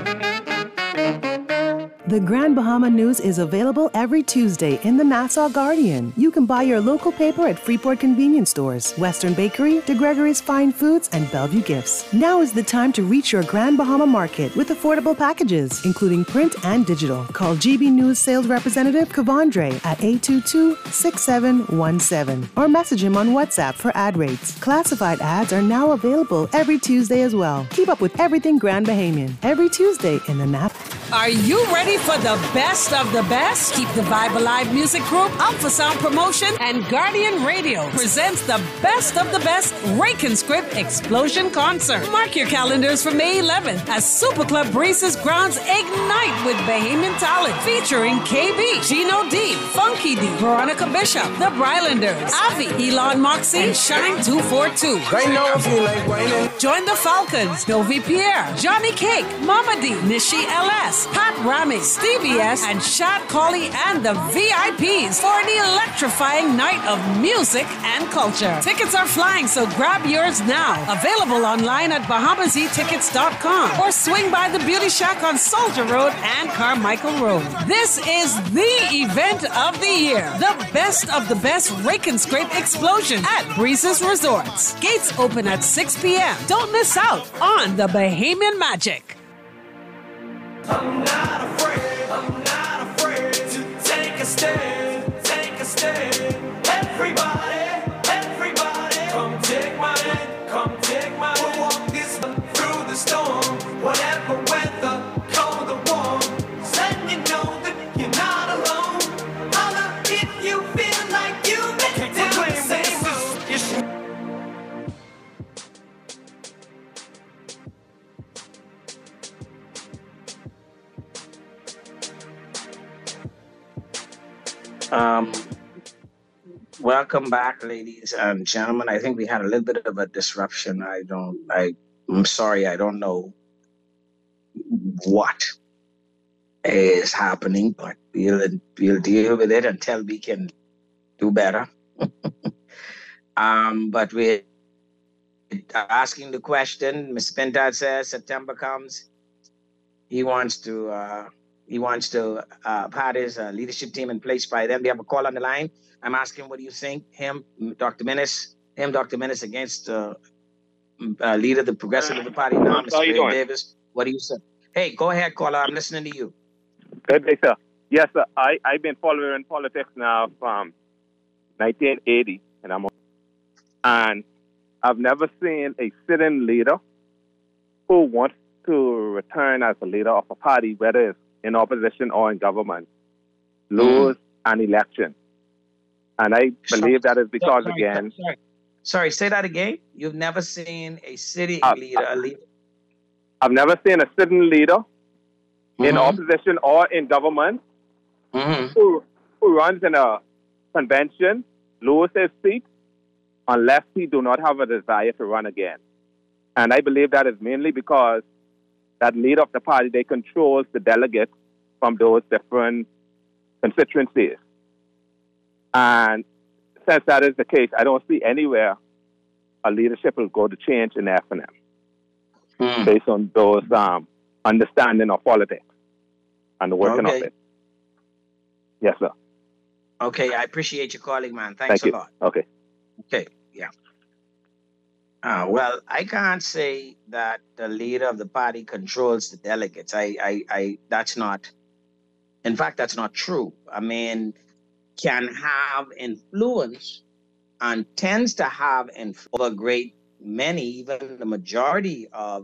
The Grand Bahama News is available every Tuesday in the Nassau Guardian. You can buy your local paper at Freeport convenience stores, Western Bakery, DeGregory's Fine Foods, and Bellevue Gifts. Now is the time to reach your Grand Bahama market with affordable packages, including print and digital. Call GB News sales representative Kavandre at 822-6717 or message him on WhatsApp for ad rates. Classified ads are now available every Tuesday as well. Keep up with everything Grand Bahamian every Tuesday in the NAP. Are you ready for the best of the best? Keep the Vibe Alive Music Group up for sound promotion, and Guardian Radio presents the best of the best Rake and Script Explosion Concert. Mark your calendars for May 11th as Super Club Breezes grounds ignite with Bahamian talent featuring KB, Gino D, Funky D, Veronica Bishop, The Brylanders, Avi, Elon Moxie, and Shine 242. Right now I feel like whining. Join the Falcons, Novi Pierre, Johnny Cake, Mama D, Nishi LS, Pat Rami, Stevie S, and Shad Colley and the VIPs for an electrifying night of music and culture. Tickets are flying, so grab yours now. Available online at BahamaZTickets.com or swing by the Beauty Shack on Soldier Road and Carmichael Road. This is the event of the year. The best of the best Rake and Scrape Explosion at Breezes Resorts. Gates open at 6 p.m. Don't miss out on the Bahamian magic. I'm not afraid to take a stand, everybody, come take my hand, we'll walk this through the storm, whatever weather, cold or warm, let you know that you're not alone, holler if you feel like you've been down the same road. Welcome back, ladies and gentlemen. I think we had a little bit of a disruption. I'm sorry, I don't know what is happening, but we'll deal with it until we can do better. But we're asking the question. Ms. Pintard says September comes. He wants to have his leadership team in place by then. We have a call on the line. I'm asking, what do you think? Dr. Menace against leader of the Progressive of the party now, Mr. Ray Davis. What do you say? Hey, go ahead, caller. I'm listening to you. Good day, sir. Yes, sir. I've been following politics now from 1980, and I've never seen a sitting leader who wants to return as a leader of a party, whether it's in opposition or in government, lose an election. And I believe that is because, Sorry, say that again. You've never seen a sitting leader. I've never seen a sitting leader in opposition or in government who runs in a convention, lose his seat, unless he do not have a desire to run again. And I believe that is mainly because that leader of the party, they controls the delegates from those different constituencies. And since that is the case, I don't see anywhere a leadership will go to change in F&M. based on those understanding of politics and the working of it. Yes, sir. Okay, I appreciate you calling, man. Thanks a lot. Okay. Okay, yeah. Well, I can't say that the leader of the party controls the delegates. That's not, in fact, that's not true. I mean, can have influence and tends to have influence over a great many, even the majority of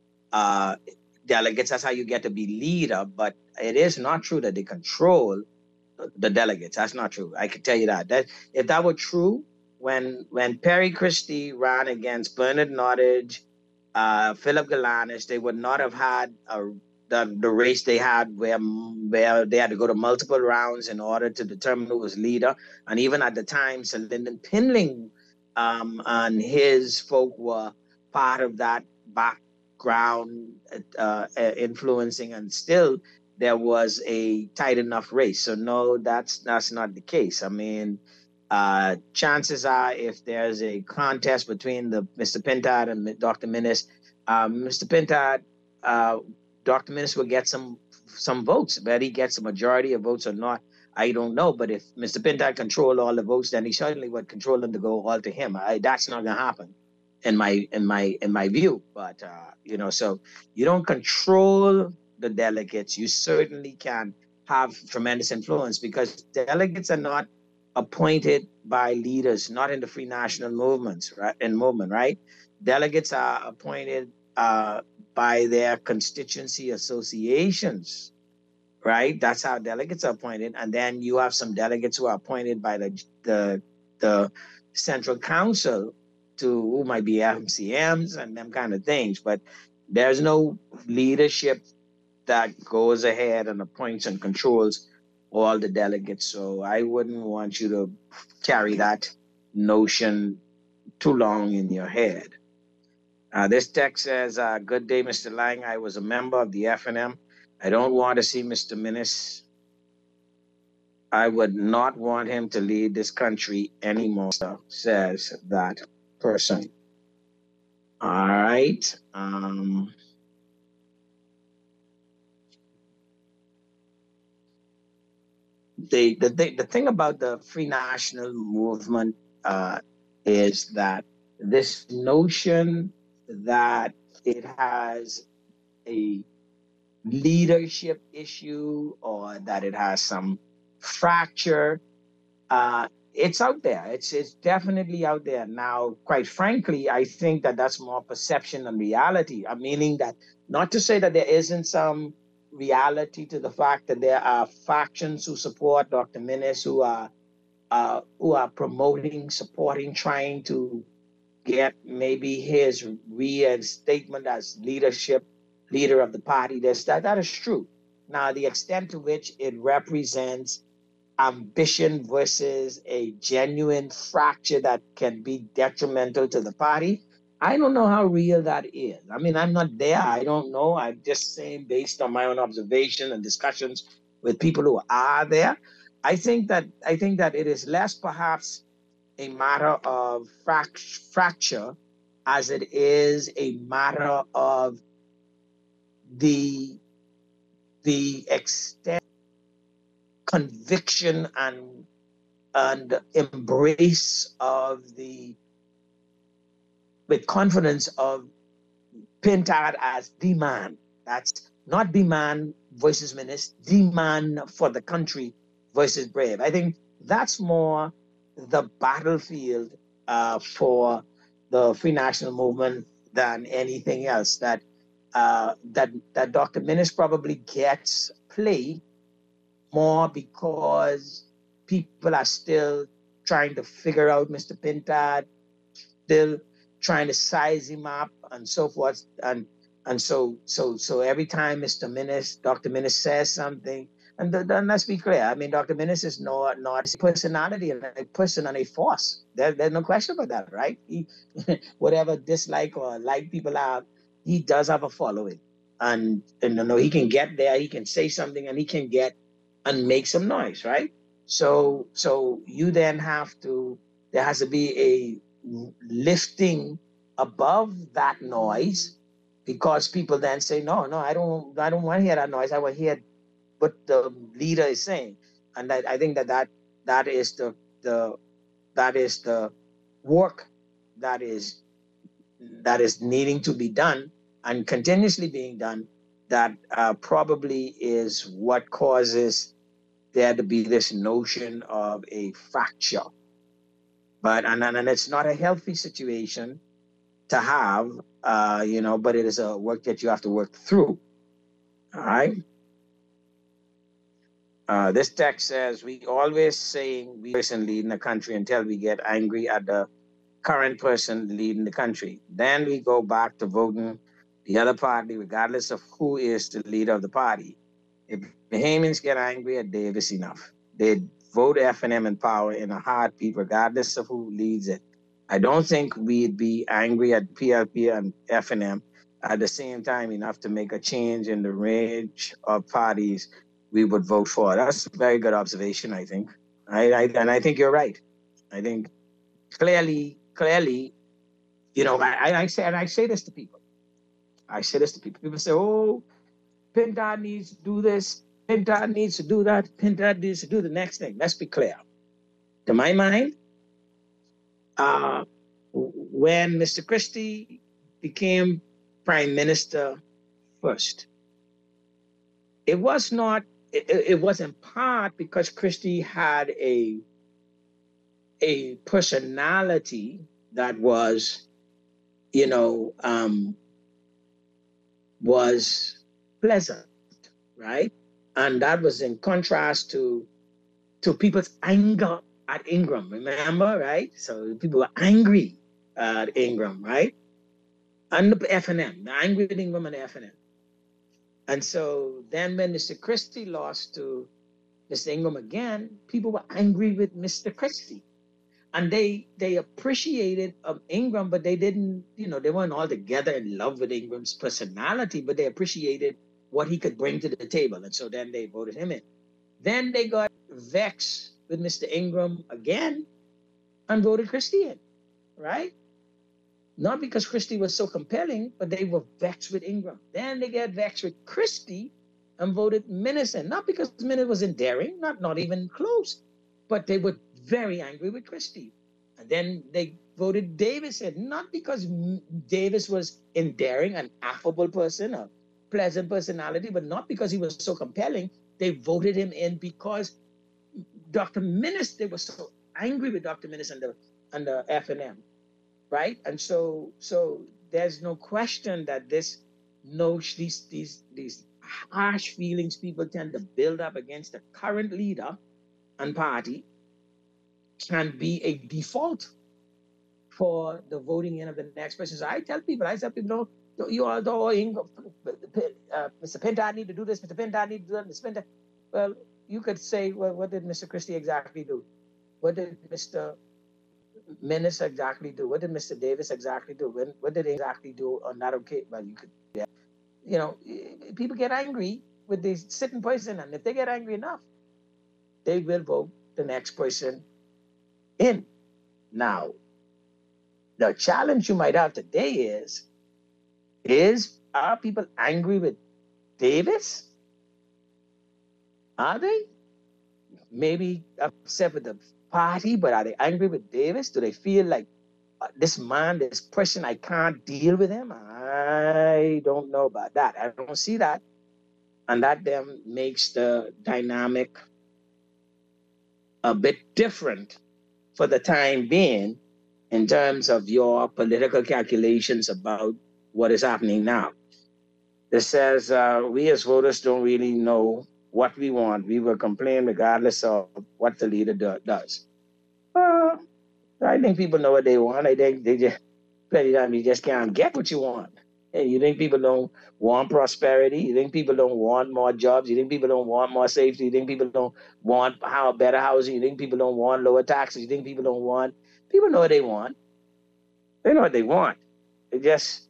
delegates. That's how you get to be leader. But it is not true that they control the delegates. That's not true. I can tell you that. If that were true, when Perry Christie ran against Bernard Nottage, Philip Galanis, they would not have had the race they had where they had to go to multiple rounds in order to determine who was leader. And even at the time, Sir Lyndon Pinling and his folk were part of that background influencing, and still there was a tight enough race. So no, that's not the case. I mean, chances are if there's a contest between Mr. Pintard and Dr. Minnis, Mr. Pintard, Dr. Minnis will get some votes. Whether he gets a majority of votes or not, I don't know. But if Mr. Pintard controlled all the votes, then he certainly would control them to go all to him. That's not going to happen, in my view. But so you don't control the delegates. You certainly can have tremendous influence, because delegates are not appointed by leaders, not in the Free National Movements, right? Delegates are appointed by their constituency associations, right? That's how delegates are appointed. And then you have some delegates who are appointed by the Central Council, who might be MCMs and them kind of things. But there's no leadership that goes ahead and appoints and controls all the delegates. So I wouldn't want you to carry that notion too long in your head. This text says, good day, Mr. Lang. I was a member of the FNM. I don't want to see Mr. Minnis. I would not want him to lead this country anymore, says that person. All right. The thing about the Free National Movement is that this notion that it has a leadership issue or that it has some fracture, it's out there. It's definitely out there. Now, quite frankly, I think that that's more perception than reality. Meaning that, not to say that there isn't some reality to the fact that there are factions who support Dr. Minnis, who are promoting, supporting, trying to get maybe his reinstatement as leader of the party. That is true. Now, the extent to which it represents ambition versus a genuine fracture that can be detrimental to the party, I don't know how real that is. I mean, I'm not there. I don't know. I'm just saying, based on my own observation and discussions with people who are there, I think that it is less perhaps a matter of fracture as it is a matter of the extent, conviction, and embrace of with confidence of Pintard as the man. That's not the man versus Minnis, the man for the country versus Brave. I think that's more the battlefield for the Free National Movement than anything else. That Dr. Minnis probably gets play more because people are still trying to figure out Mr. Pintard, still trying to size him up and so forth. And so every time Dr. Minnis says something, and then let's be clear, I mean, Dr. Minnis is not a personality and a person and a force. There's no question about that, right? Whatever dislike or like people have, he does have a following. And he can get there, he can say something, and he can get and make some noise, right? So you then there has to be a lifting above that noise, because people then say, no, I don't want to hear that noise. I want to hear what the leader is saying. And I think that is the work that is needing to be done and continuously being done. That probably is what causes there to be this notion of a fracture. But and it's not a healthy situation to have, but it is a work that you have to work through. All right. This text says, we always saying we person leading the country until we get angry at the current person leading the country. Then we go back to voting the other party, regardless of who is the leader of the party. If Bahamians get angry at Davis enough, they vote FNM in power in a heartbeat, regardless of who leads it. I don't think we'd be angry at PLP and FNM at the same time enough to make a change in the range of parties we would vote for. That's a very good observation, I think. And I think you're right. I think clearly, I say this to people. People say, oh, Pintard needs to do this, Pintard needs to do that, Pintard needs to do the next thing. Let's be clear. To my mind, when Mr. Christie became Prime Minister first, it was in part because Christie had a personality that was pleasant, right? And that was in contrast to people's anger at Ingram, remember, right? So people were angry at Ingram, right? And the FNM, the angry at Ingram and the FNM. And so then when Mr. Christie lost to Mr. Ingram again, people were angry with Mr. Christie. And they appreciated Ingram, but they didn't, they weren't all together in love with Ingram's personality, but they appreciated what he could bring to the table. And so then they voted him in. Then they got vexed with Mr. Ingram again and voted Christie in, right? Not because Christie was so compelling, but they were vexed with Ingram. Then they got vexed with Christie and voted Minnis in. Not because Minnis was endearing, not even close, but they were very angry with Christie. And then they voted Davis in, not because Davis was endearing, an affable person, a pleasant personality, but not because he was so compelling. They voted him in because Dr. Minnis, they were so angry with Dr. Minnis and the FNM, right? And so there's no question that these harsh feelings people tend to build up against the current leader and party can be a default for the voting in of the next person. So I tell people, no, you all know Mr. Pintard need to do this, Mr. Pintard need to do that, Mr. Pintard. Well, you could say, well, what did Mr. Christie exactly do? What did Mr. Minnis exactly do? What did Mr. Davis exactly do? What did they exactly do on that occasion? Well, you could, people get angry with the sitting person, and if they get angry enough, they will vote the next person in. Now, the challenge you might have today are people angry with Davis? Are they? Maybe upset with the party, but are they angry with Davis? Do they feel like this person, I can't deal with him? I don't know about that. I don't see that. And that then makes the dynamic a bit different for the time being in terms of your political calculations about what is happening now. It says, we as voters don't really know what we want. We will complain regardless of what the leader does. I think people know what they want. I think they just, plenty of times you just can't get what you want. Hey, you think people don't want prosperity? You think people don't want more jobs? You think people don't want more safety? You think people don't want better housing? You think people don't want lower taxes? You think people don't want? People know what they want. They know what they want. They just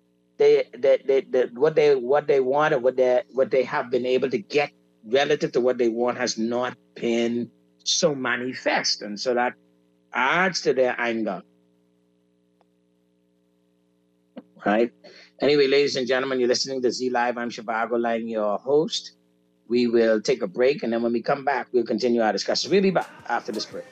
what they want and what they have been able to get relative to what they want has not been so manifest, and so that adds to their anger, right? Anyway, ladies and gentlemen, you're listening to Z Live. I'm Shivago Lang, your host. We will take a break, and then when we come back, we'll continue our discussion. We'll be back after this break.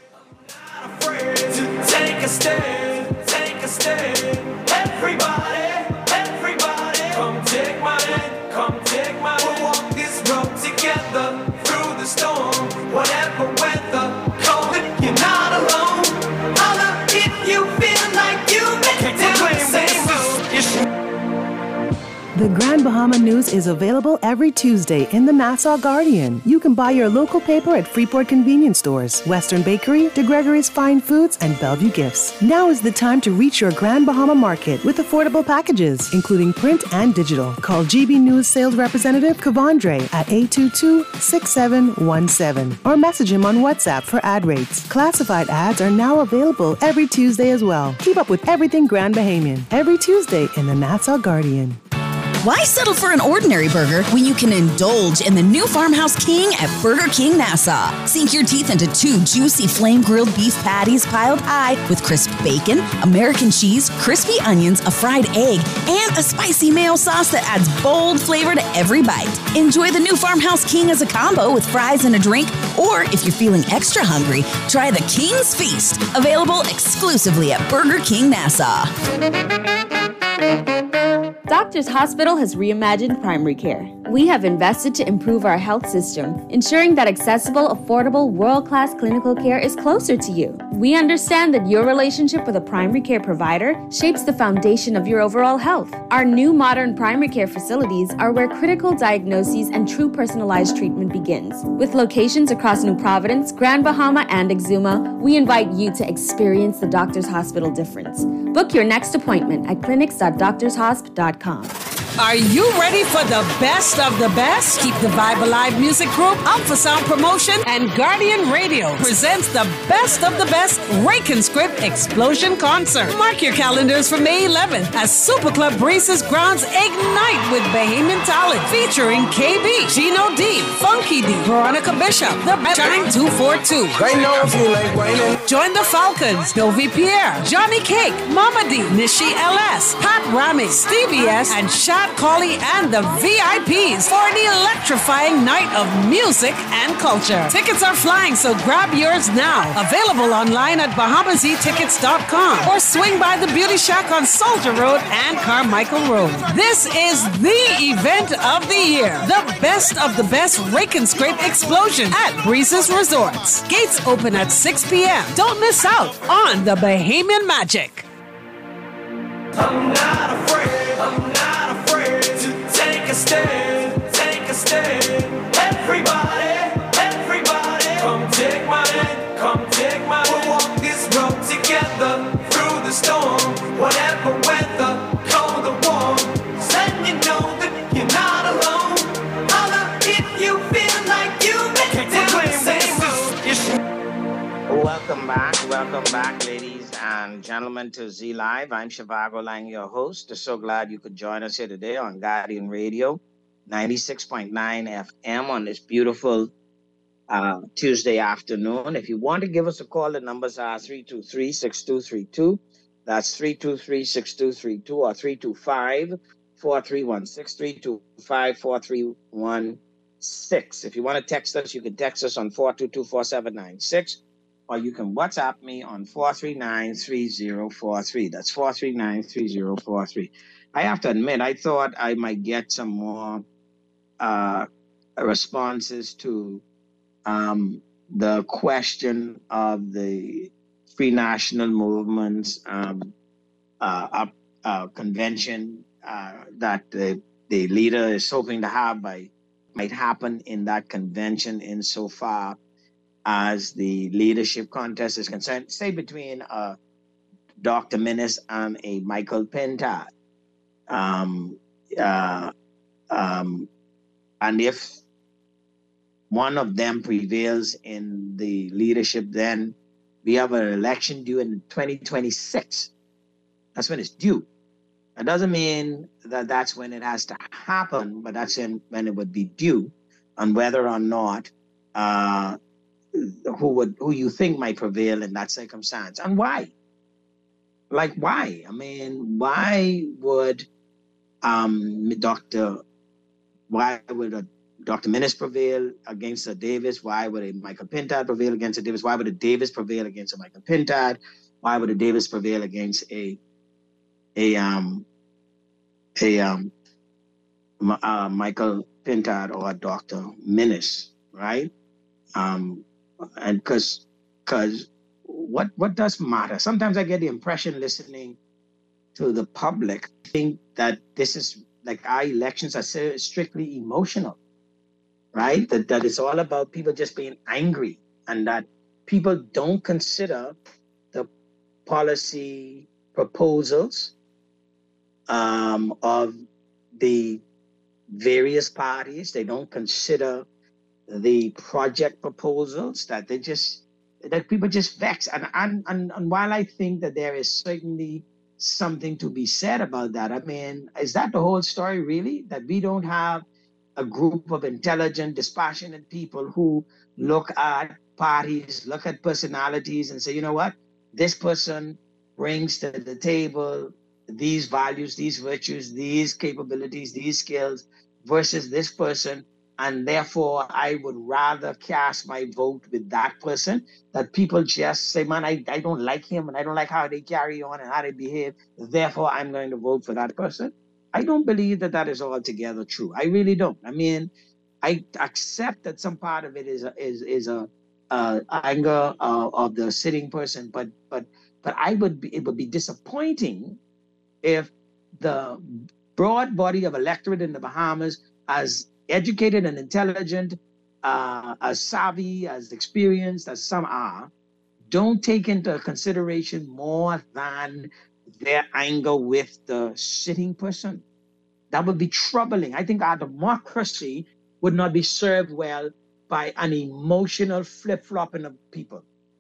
Take a stand, take a stand. Everybody, come take my hand, come take my hand. We'll walk this road together through the storm. Whatever weather, cold, you're not alone. Holla if you feel like you've been down the same road. The Grand Bahama News is available every Tuesday in the Nassau Guardian. You can buy your local paper at Freeport convenience stores, Western Bakery, DeGregory's Fine Foods, and Bellevue Gifts. Now is the time to reach your Grand Bahama market with affordable packages, including print and digital. Call GB News sales representative Kavandre at 822-6717 or message him on WhatsApp for ad rates. Classified ads are now available every Tuesday as well. Keep up with everything Grand Bahamian every Tuesday in the Nassau Guardian. Why settle for an ordinary burger when you can indulge in the new Farmhouse King at Burger King Nassau? Sink your teeth into 2 juicy flame-grilled beef patties piled high with crisp bacon, American cheese, crispy onions, a fried egg, and a spicy mayo sauce that adds bold flavor to every bite. Enjoy the new Farmhouse King as a combo with fries and a drink, or if you're feeling extra hungry, try the King's Feast, available exclusively at Burger King Nassau. Doctors Hospital has reimagined primary care. We have invested to improve our health system, ensuring that accessible, affordable, world-class clinical care is closer to you. We understand that your relationship with a primary care provider shapes the foundation of your overall health. Our new modern primary care facilities are where critical diagnoses and true personalized treatment begins. With locations across New Providence, Grand Bahama, and Exuma, we invite you to experience the Doctors Hospital difference. Book your next appointment at clinics.doctorshosp.com. Are you ready for the best of the best? Keep the Vibe Alive Music Group up for sound promotion, and Guardian Radio presents the best of the best Rake and Script Explosion Concert. Mark your calendars for May 11th as Super Club Breezes grounds ignite with Bahamian talent featuring KB, Gino D, Funky D, Veronica Bishop, The Shine 242. Right now I feel like whining. Join the Falcons, Sylvie Pierre, Johnny Cake, Mama D, Nishi LS, Pat Rami, Stevie S, and Shad Colley and the VIPs for an electrifying night of music and culture. Tickets are flying, so grab yours now. Available online at BahamaZTickets.com or swing by the Beauty Shack on Soldier Road and Carmichael Road. This is the event of the year. The best of the best Rake and Scrape Explosion at Breezes Resorts. Gates open at 6 p.m. Don't miss out on the Bahamian magic. I'm not afraid, I'm not afraid to take a stand, take a stand. Everybody, come take my hand, come take my hand. We'll walk this road together through the storm. Whatever weather, cold or warm, letting you know that you're not alone. Holla if you feel like you've been down the same road. Welcome back, ladies and gentlemen, to Z Live. I'm Shivago Lang, your host. So glad you could join us here today on Guardian Radio, 96.9 FM on this beautiful Tuesday afternoon. If you want to give us a call, the numbers are 323-6232. That's 323-6232 or 325-4316, 325-4316. If you want to text us, you can text us on 422-4796. Or you can WhatsApp me on 439-3043. That's 439-3043. I have to admit, I thought I might get some more responses to the question of the Free National Movement's convention that the leader is hoping to have might happen in that convention insofar as the leadership contest is concerned, say between Dr. Minnis and a Michael Pintard. And if one of them prevails in the leadership, then we have an election due in 2026. That's when it's due. That doesn't mean that that's when it has to happen, but that's when it would be due, and whether or not who you think might prevail in that circumstance, and why? Like, why? I mean, why would Why would a Dr. Minnis prevail against a Davis? Why would a Michael Pintard prevail against a Davis? Why would a Davis prevail against a Michael Pintard? Why would a Davis prevail against a Michael Pintard or Dr. Minnis, right? And because what does matter? Sometimes I get the impression listening to the public think that this is like our elections are strictly emotional, right? That it's all about people just being angry, and that people don't consider the policy proposals of the various parties. They don't consider the project proposals, that people just vex. And while I think that there is certainly something to be said about that, I mean, is that the whole story really? That we don't have a group of intelligent, dispassionate people who look at parties, look at personalities and say, you know what, this person brings to the table these values, these virtues, these capabilities, these skills versus this person, and therefore I would rather cast my vote with that person. That people just say, man, I don't like him and I don't like how they carry on and how they behave, therefore I'm going to vote for that person. I don't believe that that is altogether true. I really don't. I mean, I accept that some part of it is a anger of the sitting person, but it would be disappointing if the broad body of electorate in the Bahamas, as educated and intelligent, as savvy, as experienced as some are, don't take into consideration more than their anger with the sitting person. That would be troubling. I think our democracy would not be served well by an emotional flip-flopping of people.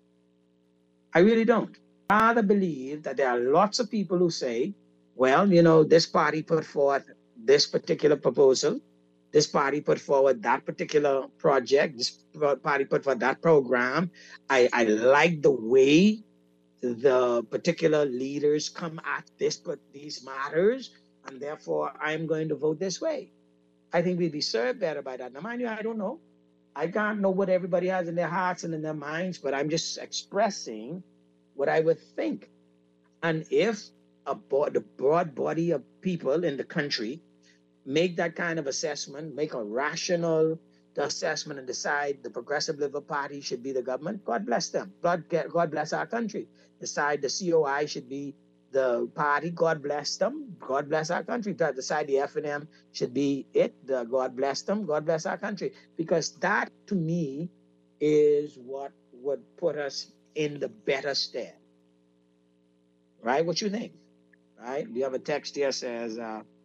I really don't. I rather believe that there are lots of people who say, well, you know, this party put forward this particular proposal, this party put forward that particular project, this party put forward that program. I like the way the particular leaders come at these matters, and therefore I'm going to vote this way. I think we'd be served better by that. Now, mind you, I don't know. I can't know what everybody has in their hearts and in their minds, but I'm just expressing what I would think. And if the broad body of people in the country make that kind of assessment, make a rational assessment and decide the Progressive Liberal Party should be the government, God bless them. God bless our country. Decide the COI should be the party, God bless them. God bless our country. Decide the FNM should be it, God bless them. God bless our country. Because that, to me, is what would put us in the better stead. Right? What you think? Right? We have a text here says,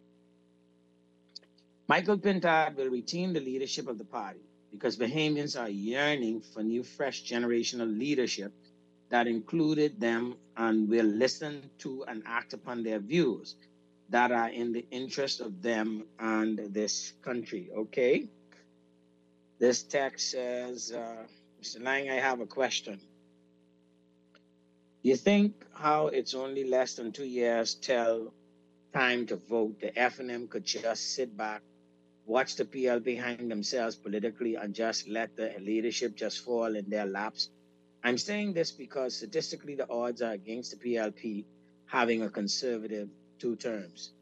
Michael Pintard will retain the leadership of the party because Bahamians are yearning for new, fresh generational leadership that included them and will listen to and act upon their views that are in the interest of them and this country. Okay? This text says, Mr. Lang, I have a question. You think how it's only less than 2 years till time to vote, the FNM could just sit back, watch the PLP hang themselves politically and just let the leadership just fall in their laps? I'm saying this because statistically the odds are against the PLP having a conservative 2 terms.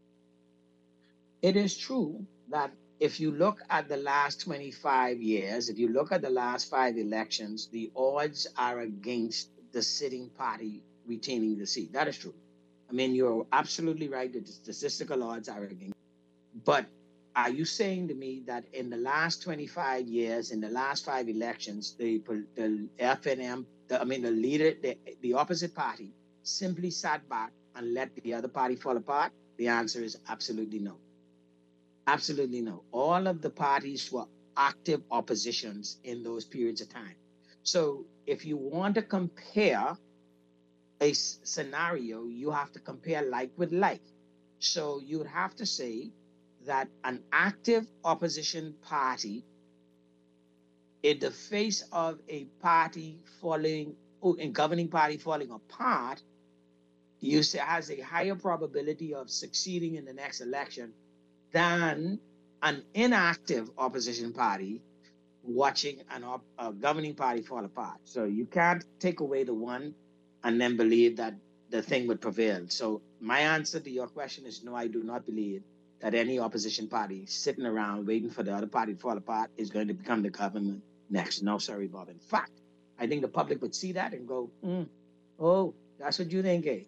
It is true that if you look at the last 25 years, if you look at the last 5 elections, the odds are against the sitting party retaining the seat. That is true. I mean, you're absolutely right that the statistical odds are against. But are you saying to me that in the last 25 years, in the last 5 elections, the FNM, the opposite party simply sat back and let the other party fall apart? The answer is absolutely no. Absolutely no. All of the parties were active oppositions in those periods of time. So if you want to compare a scenario, you have to compare like with like. So you would have to say that an active opposition party in the face of a party a governing party falling apart, has a higher probability of succeeding in the next election than an inactive opposition party watching a governing party fall apart. So you can't take away the one and then believe that the thing would prevail. So my answer to your question is no, I do not believe that any opposition party sitting around waiting for the other party to fall apart is going to become the government next. No, sorry, Bob. In fact, I think the public would see that and go, oh, that's what you think, eh?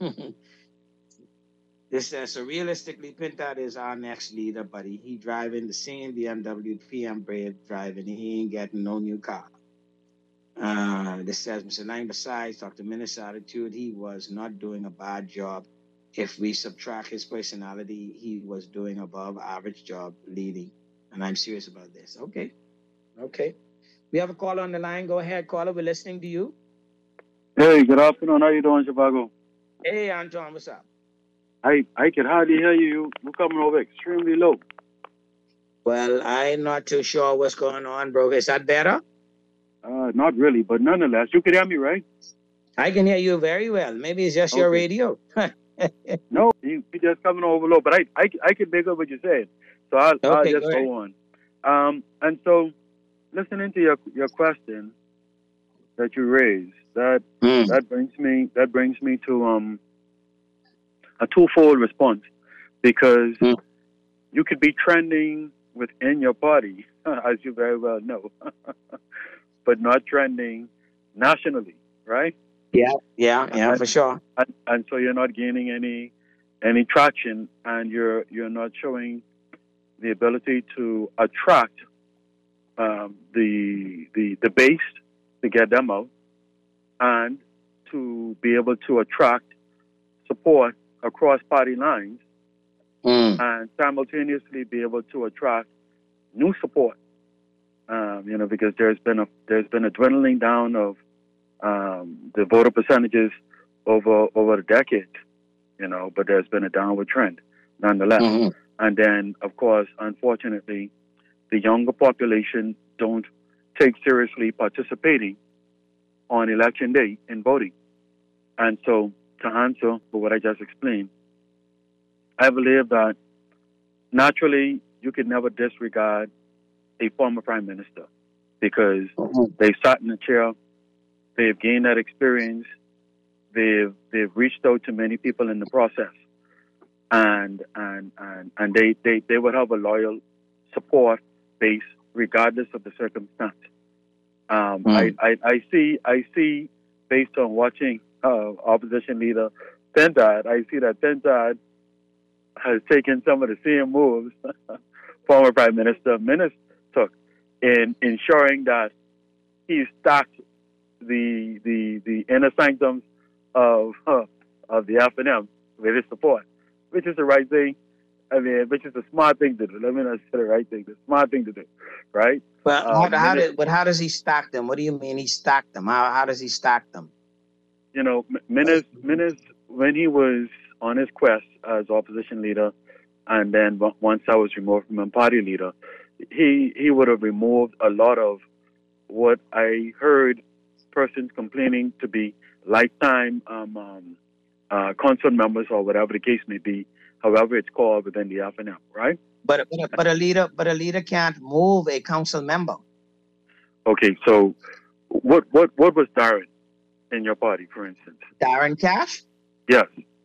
So realistically, Pintard is our next leader, buddy. He driving the same BMW PM Brave driving. He ain't getting no new car. This says, Mr. Lang, besides Dr. Minnis' attitude, he was not doing a bad job. If we subtract his personality, he was doing above average job leading. And I'm serious about this. Okay. We have a caller on the line. Go ahead, caller. We're listening to you. Hey, good afternoon. How you doing, Chicago? Hey, Anton, what's up? I can hardly hear you. You're coming over extremely low. Well, I'm not too sure what's going on, bro. Is that better? Not really, but nonetheless, you can hear me, right? I can hear you very well. Maybe it's just your radio. No, you're just coming over low, but I can pick up what you're saying. So I'll just go on. And so, listening to your question that you raised, that brings me to a twofold response, because you could be trending within your party, as you very well know, but not trending nationally, right? Yeah, for sure. And so you're not gaining any traction, and you're not showing the ability to attract the base to get them out, and to be able to attract support across party lines, and simultaneously be able to attract new support. Because there's been a dwindling down of the voter percentages over the decade, but there's been a downward trend nonetheless. And then, of course, unfortunately, the younger population don't take seriously participating on election day in voting. And so, to answer for what I just explained, I believe that naturally you could never disregard a former prime minister, because they've sat in the chair, they've gained that experience, they've reached out to many people in the process, and they would have a loyal support base regardless of the circumstance. I see based on watching opposition leader Pintard, I see that Pintard has taken some of the same moves former Prime Minister Minnis took in ensuring that he stacked the inner sanctums of the FNM with his support, which is the right thing. I mean, which is a smart thing to do. Let me not say the right thing. The smart thing to do, right? Well, how does he stack them? What do you mean he stacked them? How does he stack them? Minnis, when he was on his quest as opposition leader, and then once I was removed from party leader, he would have removed a lot of what I heard persons complaining to be lifetime council members or whatever the case may be, however it's called within the FNM, right? But a leader can't move a council member. Okay, so what was Darren in your party, for instance? Darren Cash? Yes.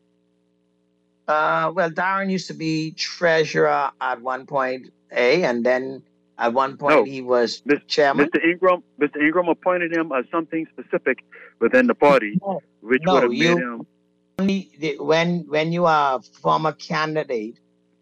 Well, Darren used to be treasurer at one point, and then at one point he was chairman. Mr. Ingram appointed him as something specific within the party, which would have made him. When you are a former candidate,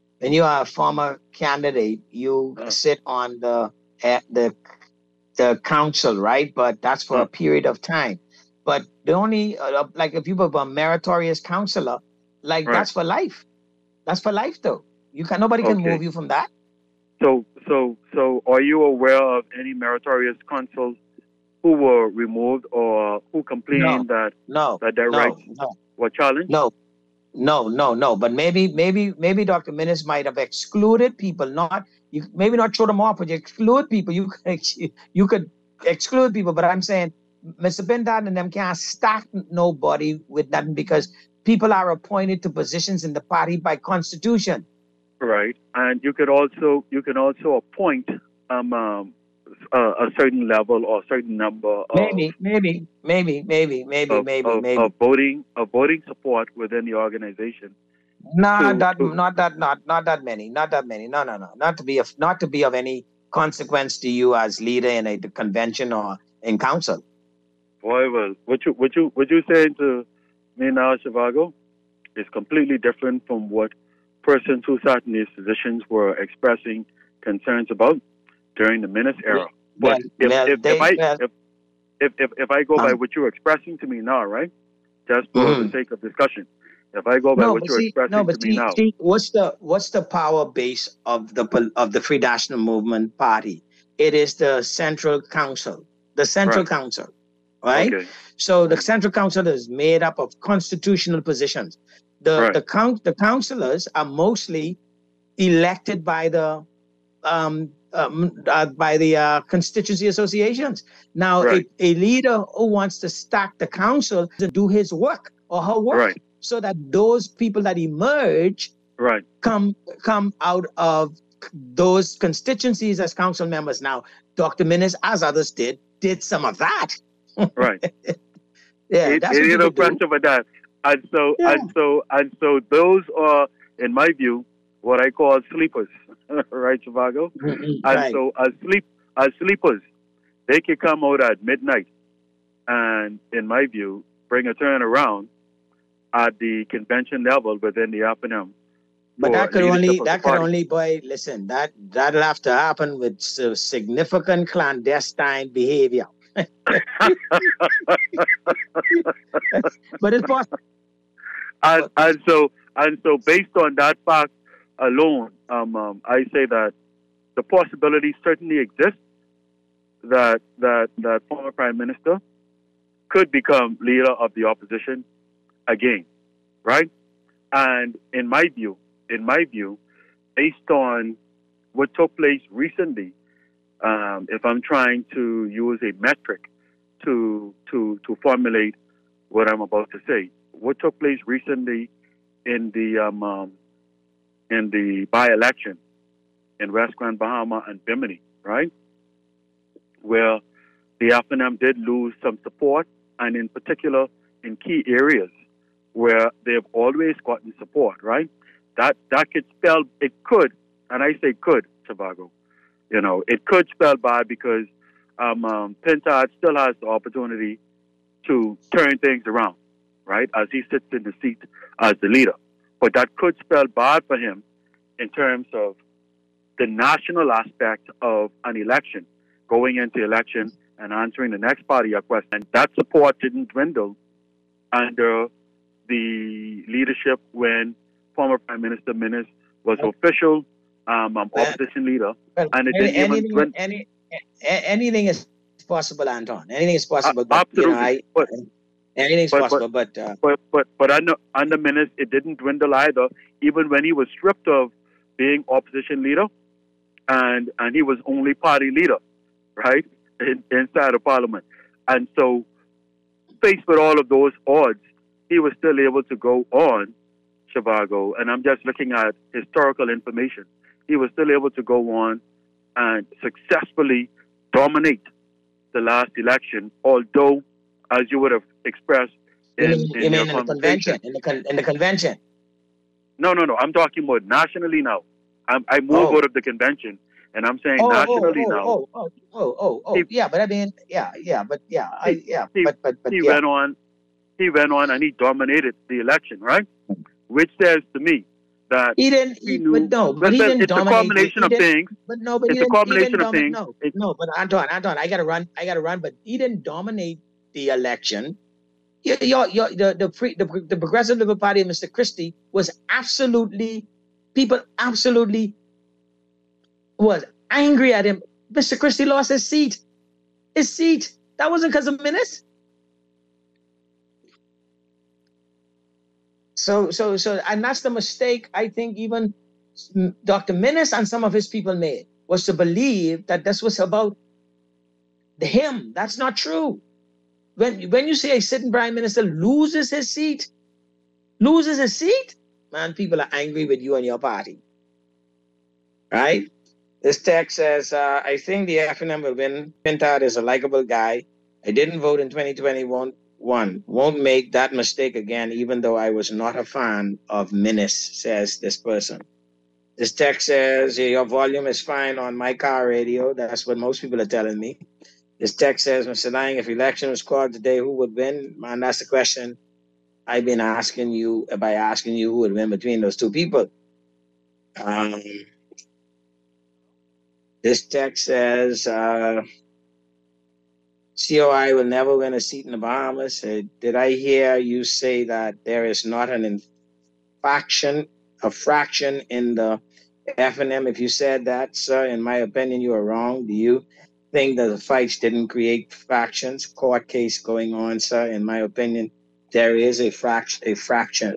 you sit on the council, right? But that's for a period of time. But the only like if you were a meritorious councillor, like that's for life. That's for life, though. Nobody can move you from that. So are you aware of any meritorious consuls who were removed or who complained that their rights were challenged? No. But maybe Dr. Minnis might have excluded people. Maybe not throw them off, but you exclude people. You could exclude people. But I'm saying Mr. Pintard and them can't stack nobody with nothing, because people are appointed to positions in the party by constitution. Right, and you can also appoint a certain level or a certain number of maybe of voting support within the organization. Not that many. No. Not to be of any consequence to you as leader in a convention or in council. Boy, well, what you saying to me now, Zhivago, is completely different from what persons who sat in these positions were expressing concerns about during the Minnis era. But if I go by what you're expressing to me now, right? Just for the sake of discussion. If I go by what you're expressing to me now. What's the power base of the Free National Movement Party? It is the Central Council. The Central Council. Right? Okay. So the Central Council is made up of constitutional positions. The councillors are mostly elected by the constituency associations. Now, a leader who wants to stack the council to do his work or her work, so that those people that emerge come out of those constituencies as council members. Now, Dr. Minnis, as others did some of that. Right. Yeah, that's what no question about that. And so those are, in my view, what I call sleepers, right, Zhivago? And so as sleepers, they can come out at midnight and, in my view, bring a turnaround at the convention level within the FNM. But that could only, boy, listen, that'll have to happen with significant clandestine behavior. But it's possible. And so based on that fact alone, I say that the possibility certainly exists that former Prime Minister could become leader of the opposition again, right? And in my view, based on what took place recently, if I'm trying to use a metric to formulate what I'm about to say, what took place recently in the by-election in West Grand Bahama and Bimini, right, where the FNM did lose some support, and in particular in key areas where they've always gotten support, right? That could spell, it could, and I say could, Zhivago, it could spell bad because Pintard still has the opportunity to turn things around, right, as he sits in the seat as the leader. But that could spell bad for him in terms of the national aspect of an election, going into election and answering the next part of your question. And that support didn't dwindle under the leadership when former Prime Minister Minnis was official opposition leader. And it didn't even dwindle. Anything is possible, Anton. Anything is possible. Absolutely. Anything's possible, but under Minnis, it didn't dwindle either. Even when he was stripped of being opposition leader, and he was only party leader, right, inside of Parliament. And so, faced with all of those odds, he was still able to go on, Zhivago, and I'm just looking at historical information. He was still able to go on and successfully dominate the last election, although, as you would have expressed in the convention. In the convention. No. I'm talking about nationally now. I moved out of the convention, and I'm saying nationally now. Yeah, but I mean, but he went on and he dominated the election, right? Which says to me that he didn't. It's a combination of things. It's a combination of things. No, but Anton, I gotta run. But he didn't dominate the election. The Progressive Liberal Party of Mr. Christie was people absolutely was angry at him. Mr. Christie lost his seat. That wasn't because of Minnis. So, and that's the mistake I think even Dr. Minnis and some of his people made, was to believe that this was about him. That's not true. When you say a sitting Prime Minister loses his seat, loses a seat, man, people are angry with you and your party. Right? This text says, I think the FNM will win. Pintard is a likable guy. I didn't vote in 2021. Won't make that mistake again, even though I was not a fan of Minnis, says this person. This text says, your volume is fine on my car radio. That's what most people are telling me. This text says, Mr. Lang, if election was called today, who would win? Man, that's the question I've been asking you who would win between those two people. This text says, COI will never win a seat in the Bahamas. Did I hear you say that there is not a fraction in the FNM? If you said that, sir, in my opinion, you are wrong. Do you think that the fights didn't create factions? Court case going on, sir. In my opinion, there is a fracture.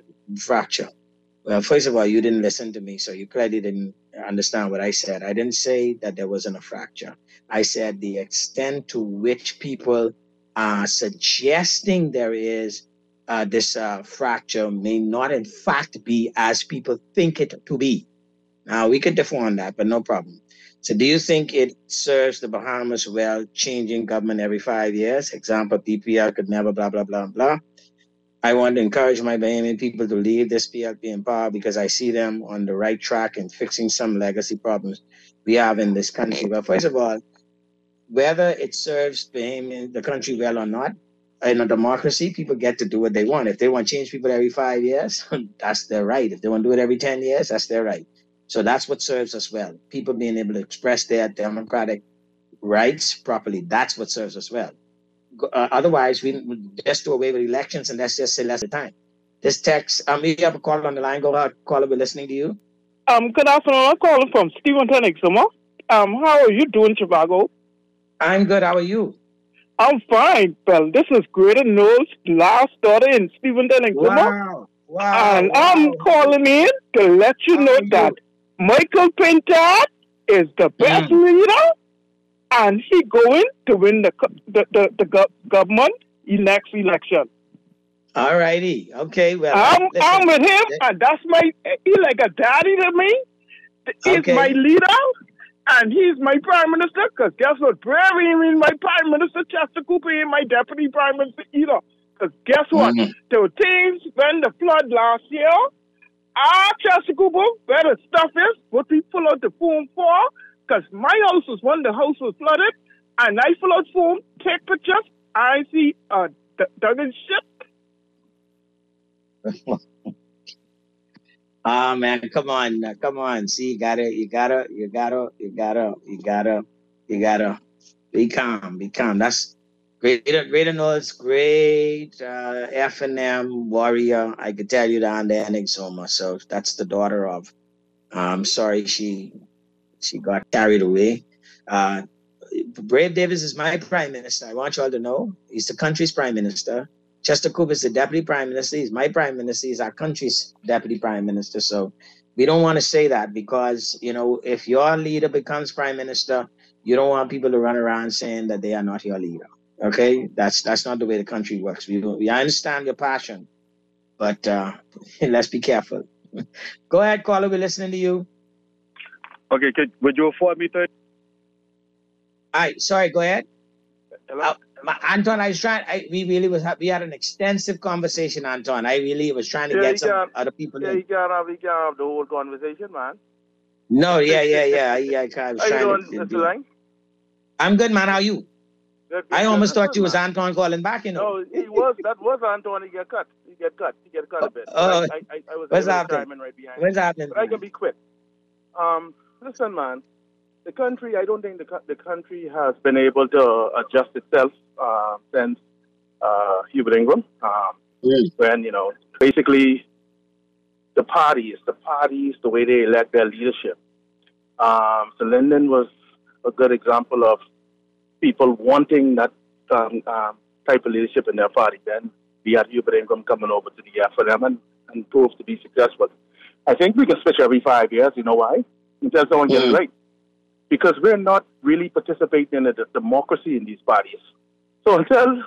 Well, first of all, you didn't listen to me, so you clearly didn't understand what I said. I didn't say that there wasn't a fracture. I said the extent to which people are suggesting there is this fracture may not in fact be as people think it to be. Now, we could differ on that, but no problem. So do you think it serves the Bahamas well, changing government every 5 years? Example, PPL could never blah, blah, blah, blah. I want to encourage my Bahamian people to leave this PLP in power because I see them on the right track in fixing some legacy problems we have in this country. But first of all, whether it serves Bahamian, the country well or not, in a democracy, people get to do what they want. If they want to change people every 5 years, that's their right. If they want to do it every 10 years, that's their right. So that's what serves us well. People being able to express their democratic rights properly, that's what serves us well. Otherwise, we just do away with elections and that's just say less of time. This text, you have a caller on the line. Go ahead, caller, we're listening to you. Good afternoon. I'm calling from Steventon, Exuma. How are you doing, Chicago? I'm good. How are you? I'm fine. Well, this is Greater Knowles' last daughter in Steventon, Exuma. Wow. And I'm calling in to let you know that Michael Pintard is the best leader. And he going to win the government in next election. All righty. Okay. Well, I'm with him, and that's he's like a daddy to me. He's my leader, and he's my prime minister. Because guess what? Brady is my prime minister. Chester Cooper is my deputy prime minister either. Because guess what? The things when the flood last year, Chester Cooper, where the stuff is, what we pull out the phone for. Because my house was when the house was flooded, and I fill out form, take pictures, I see a Duggan ship. Man, come on. See, you gotta be calm. That's Greater Knowles, great FNM warrior. I could tell you down there in Exuma. So that's the daughter of. Sorry, she got carried away. Brave Davis is my prime minister. I want you all to know he's the country's prime minister. Chester Cooper is the deputy prime minister. He's my prime minister. He's our country's deputy prime minister. So we don't want to say that because, if your leader becomes prime minister, you don't want people to run around saying that they are not your leader. Okay? That's not the way the country works. I understand your passion, but let's be careful. Go ahead, caller. We're listening to you. Okay, would you afford me to? All right, sorry, go ahead. Anton, we had an extensive conversation, Anton. I really was trying to get some other people in. We can't have the whole conversation, man. No, yeah. I was How you doing, Mr. Lang? I'm good, man. How are you? Good, I almost thought you was Anton calling back, No, that was Anton. He get cut a bit. Oh, I was what's happening? right behind What's him. happening? But I can be quick. Listen, man. The country, I don't think the country has been able to adjust itself since Hubert Ingraham. When, basically the parties, the way they elect their leadership. So Lyndon was a good example of people wanting that type of leadership in their party. Then we had Hubert Ingraham coming over to the FNM and proved to be successful. I think we can switch every 5 years. You know why? Until someone gets it right. Because we're not really participating in the democracy in these parties. So until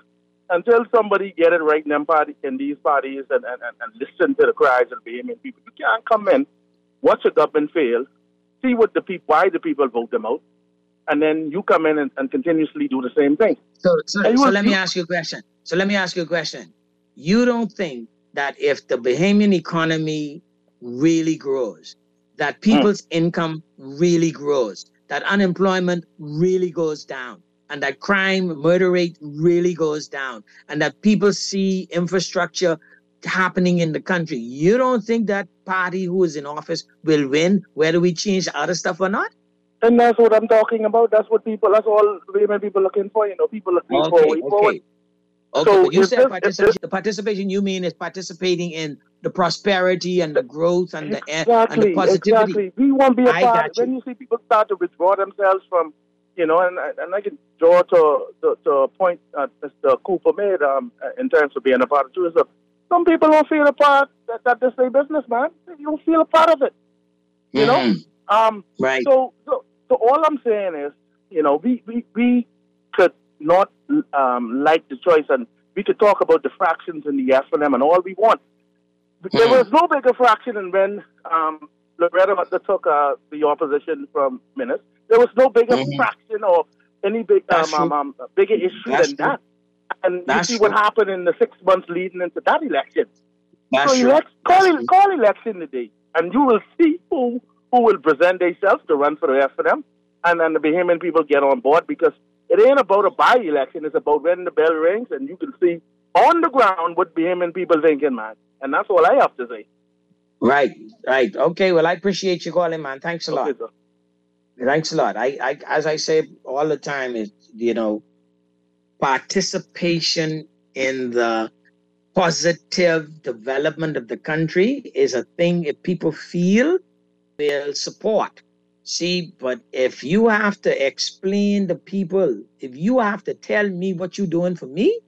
until somebody get it right in these parties and listen to the cries of the vehement people, you can't come in, watch the government fail, see what why the people vote them out, and then you come in and continuously do the same thing. So let me ask you a question. You don't think that if the Bahamian economy really grows, that people's income really grows, that unemployment really goes down, and that crime, murder rate really goes down, and that people see infrastructure happening in the country, you don't think that party who is in office will win, whether we change other stuff or not? And that's what I'm talking about. That's all women people looking for, people looking forward. Okay, so but you said the participation you mean is participating in the prosperity and the growth and the positivity. Exactly. We won't be a part. When you see people start to withdraw themselves from, and I can draw to a point Mr. Cooper made in terms of being a part of tourism. Some people don't feel a part that this is their business, man. You don't feel a part of it. You know? Right. So all I'm saying is, we could not like the choice, and we could talk about the fractions and the FNM and all we want. But there was no bigger fraction than when Loretta took the opposition from Minutes. There was no bigger fraction or any bigger issue than that. And you see what happened in the 6 months leading into that election. Call election today, and you will see who will present themselves to run for the FNM, and then the Bahamian people get on board, because it ain't about a by-election. It's about when the bell rings, and you can see on the ground what Bahamian people thinking, man. And that's all I have to say. Right. Okay, well, I appreciate you calling, man. Thanks a lot. Sir. Thanks a lot. I as I say all the time, is participation in the positive development of the country is a thing if people feel will support. See, but if you have to explain to people, if you have to tell me what you're doing for me,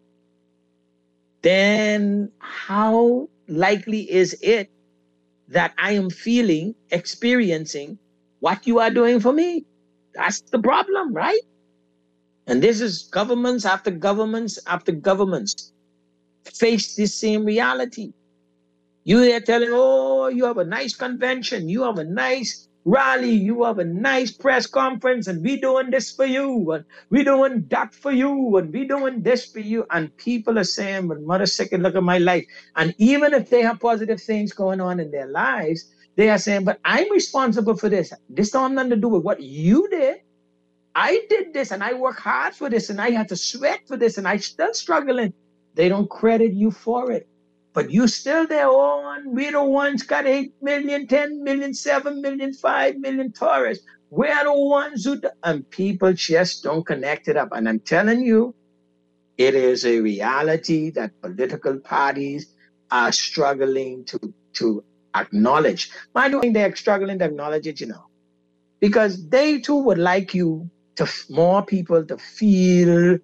then how likely is it that I am experiencing what you are doing for me? That's the problem, right? And this is governments after governments after governments face this same reality. You're telling, you have a nice convention, you have a nice rally, you have a nice press conference, and we doing this for you, and we doing that for you, and we doing this for you. And people are saying, but mother second, look at my life. And even if they have positive things going on in their lives, they are saying, but I'm responsible for this. This don't have nothing to do with what you did. I did this, and I work hard for this, and I had to sweat for this, and I still struggling. They don't credit you for it. But you still there, we the ones got 8 million, 10 million, 7 million, 5 million tourists. We're the ones and people just don't connect it up. And I'm telling you, it is a reality that political parties are struggling to acknowledge. I don't think they're struggling to acknowledge it, because they too would like you to more people to feel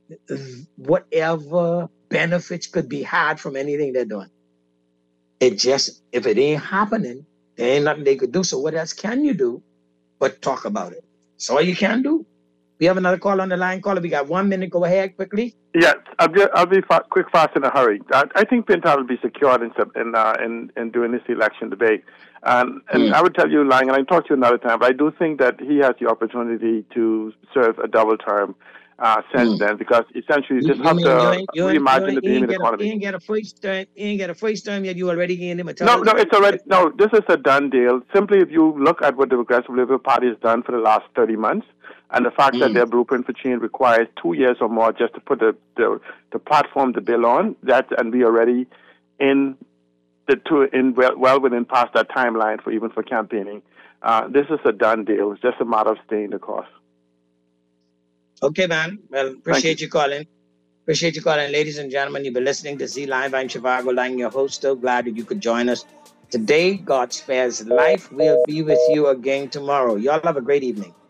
whatever benefits could be had from anything they're doing. If it ain't happening, there ain't nothing they could do. So what else can you do but talk about it? That's all you can do. We have another call on the line. Caller, we got 1 minute. Go ahead quickly. Yes, I'll be quick, fast, in a hurry. I think Pintar will be secured in doing this election debate. And I would tell you, Lang, and I talked to you another time, but I do think that he has the opportunity to serve a double term since then, because essentially you just have to reimagine the Bahamian economy. He ain't get a first term yet. You already gave him a term. No, it's already. No, this is a done deal. Simply, if you look at what the Progressive Liberal Party has done for the last 30 months, and the fact that their blueprint for change requires 2 years or more just to put the platform, the bill on, and we are already well within past that timeline for campaigning. This is a done deal. It's just a matter of staying the course. Okay, man. Well, appreciate you calling. Appreciate you calling. Ladies and gentlemen, you've been listening to Z Live. I'm Shivago Lang, your host. So glad that you could join us today. God spares life. We'll be with you again tomorrow. Y'all have a great evening.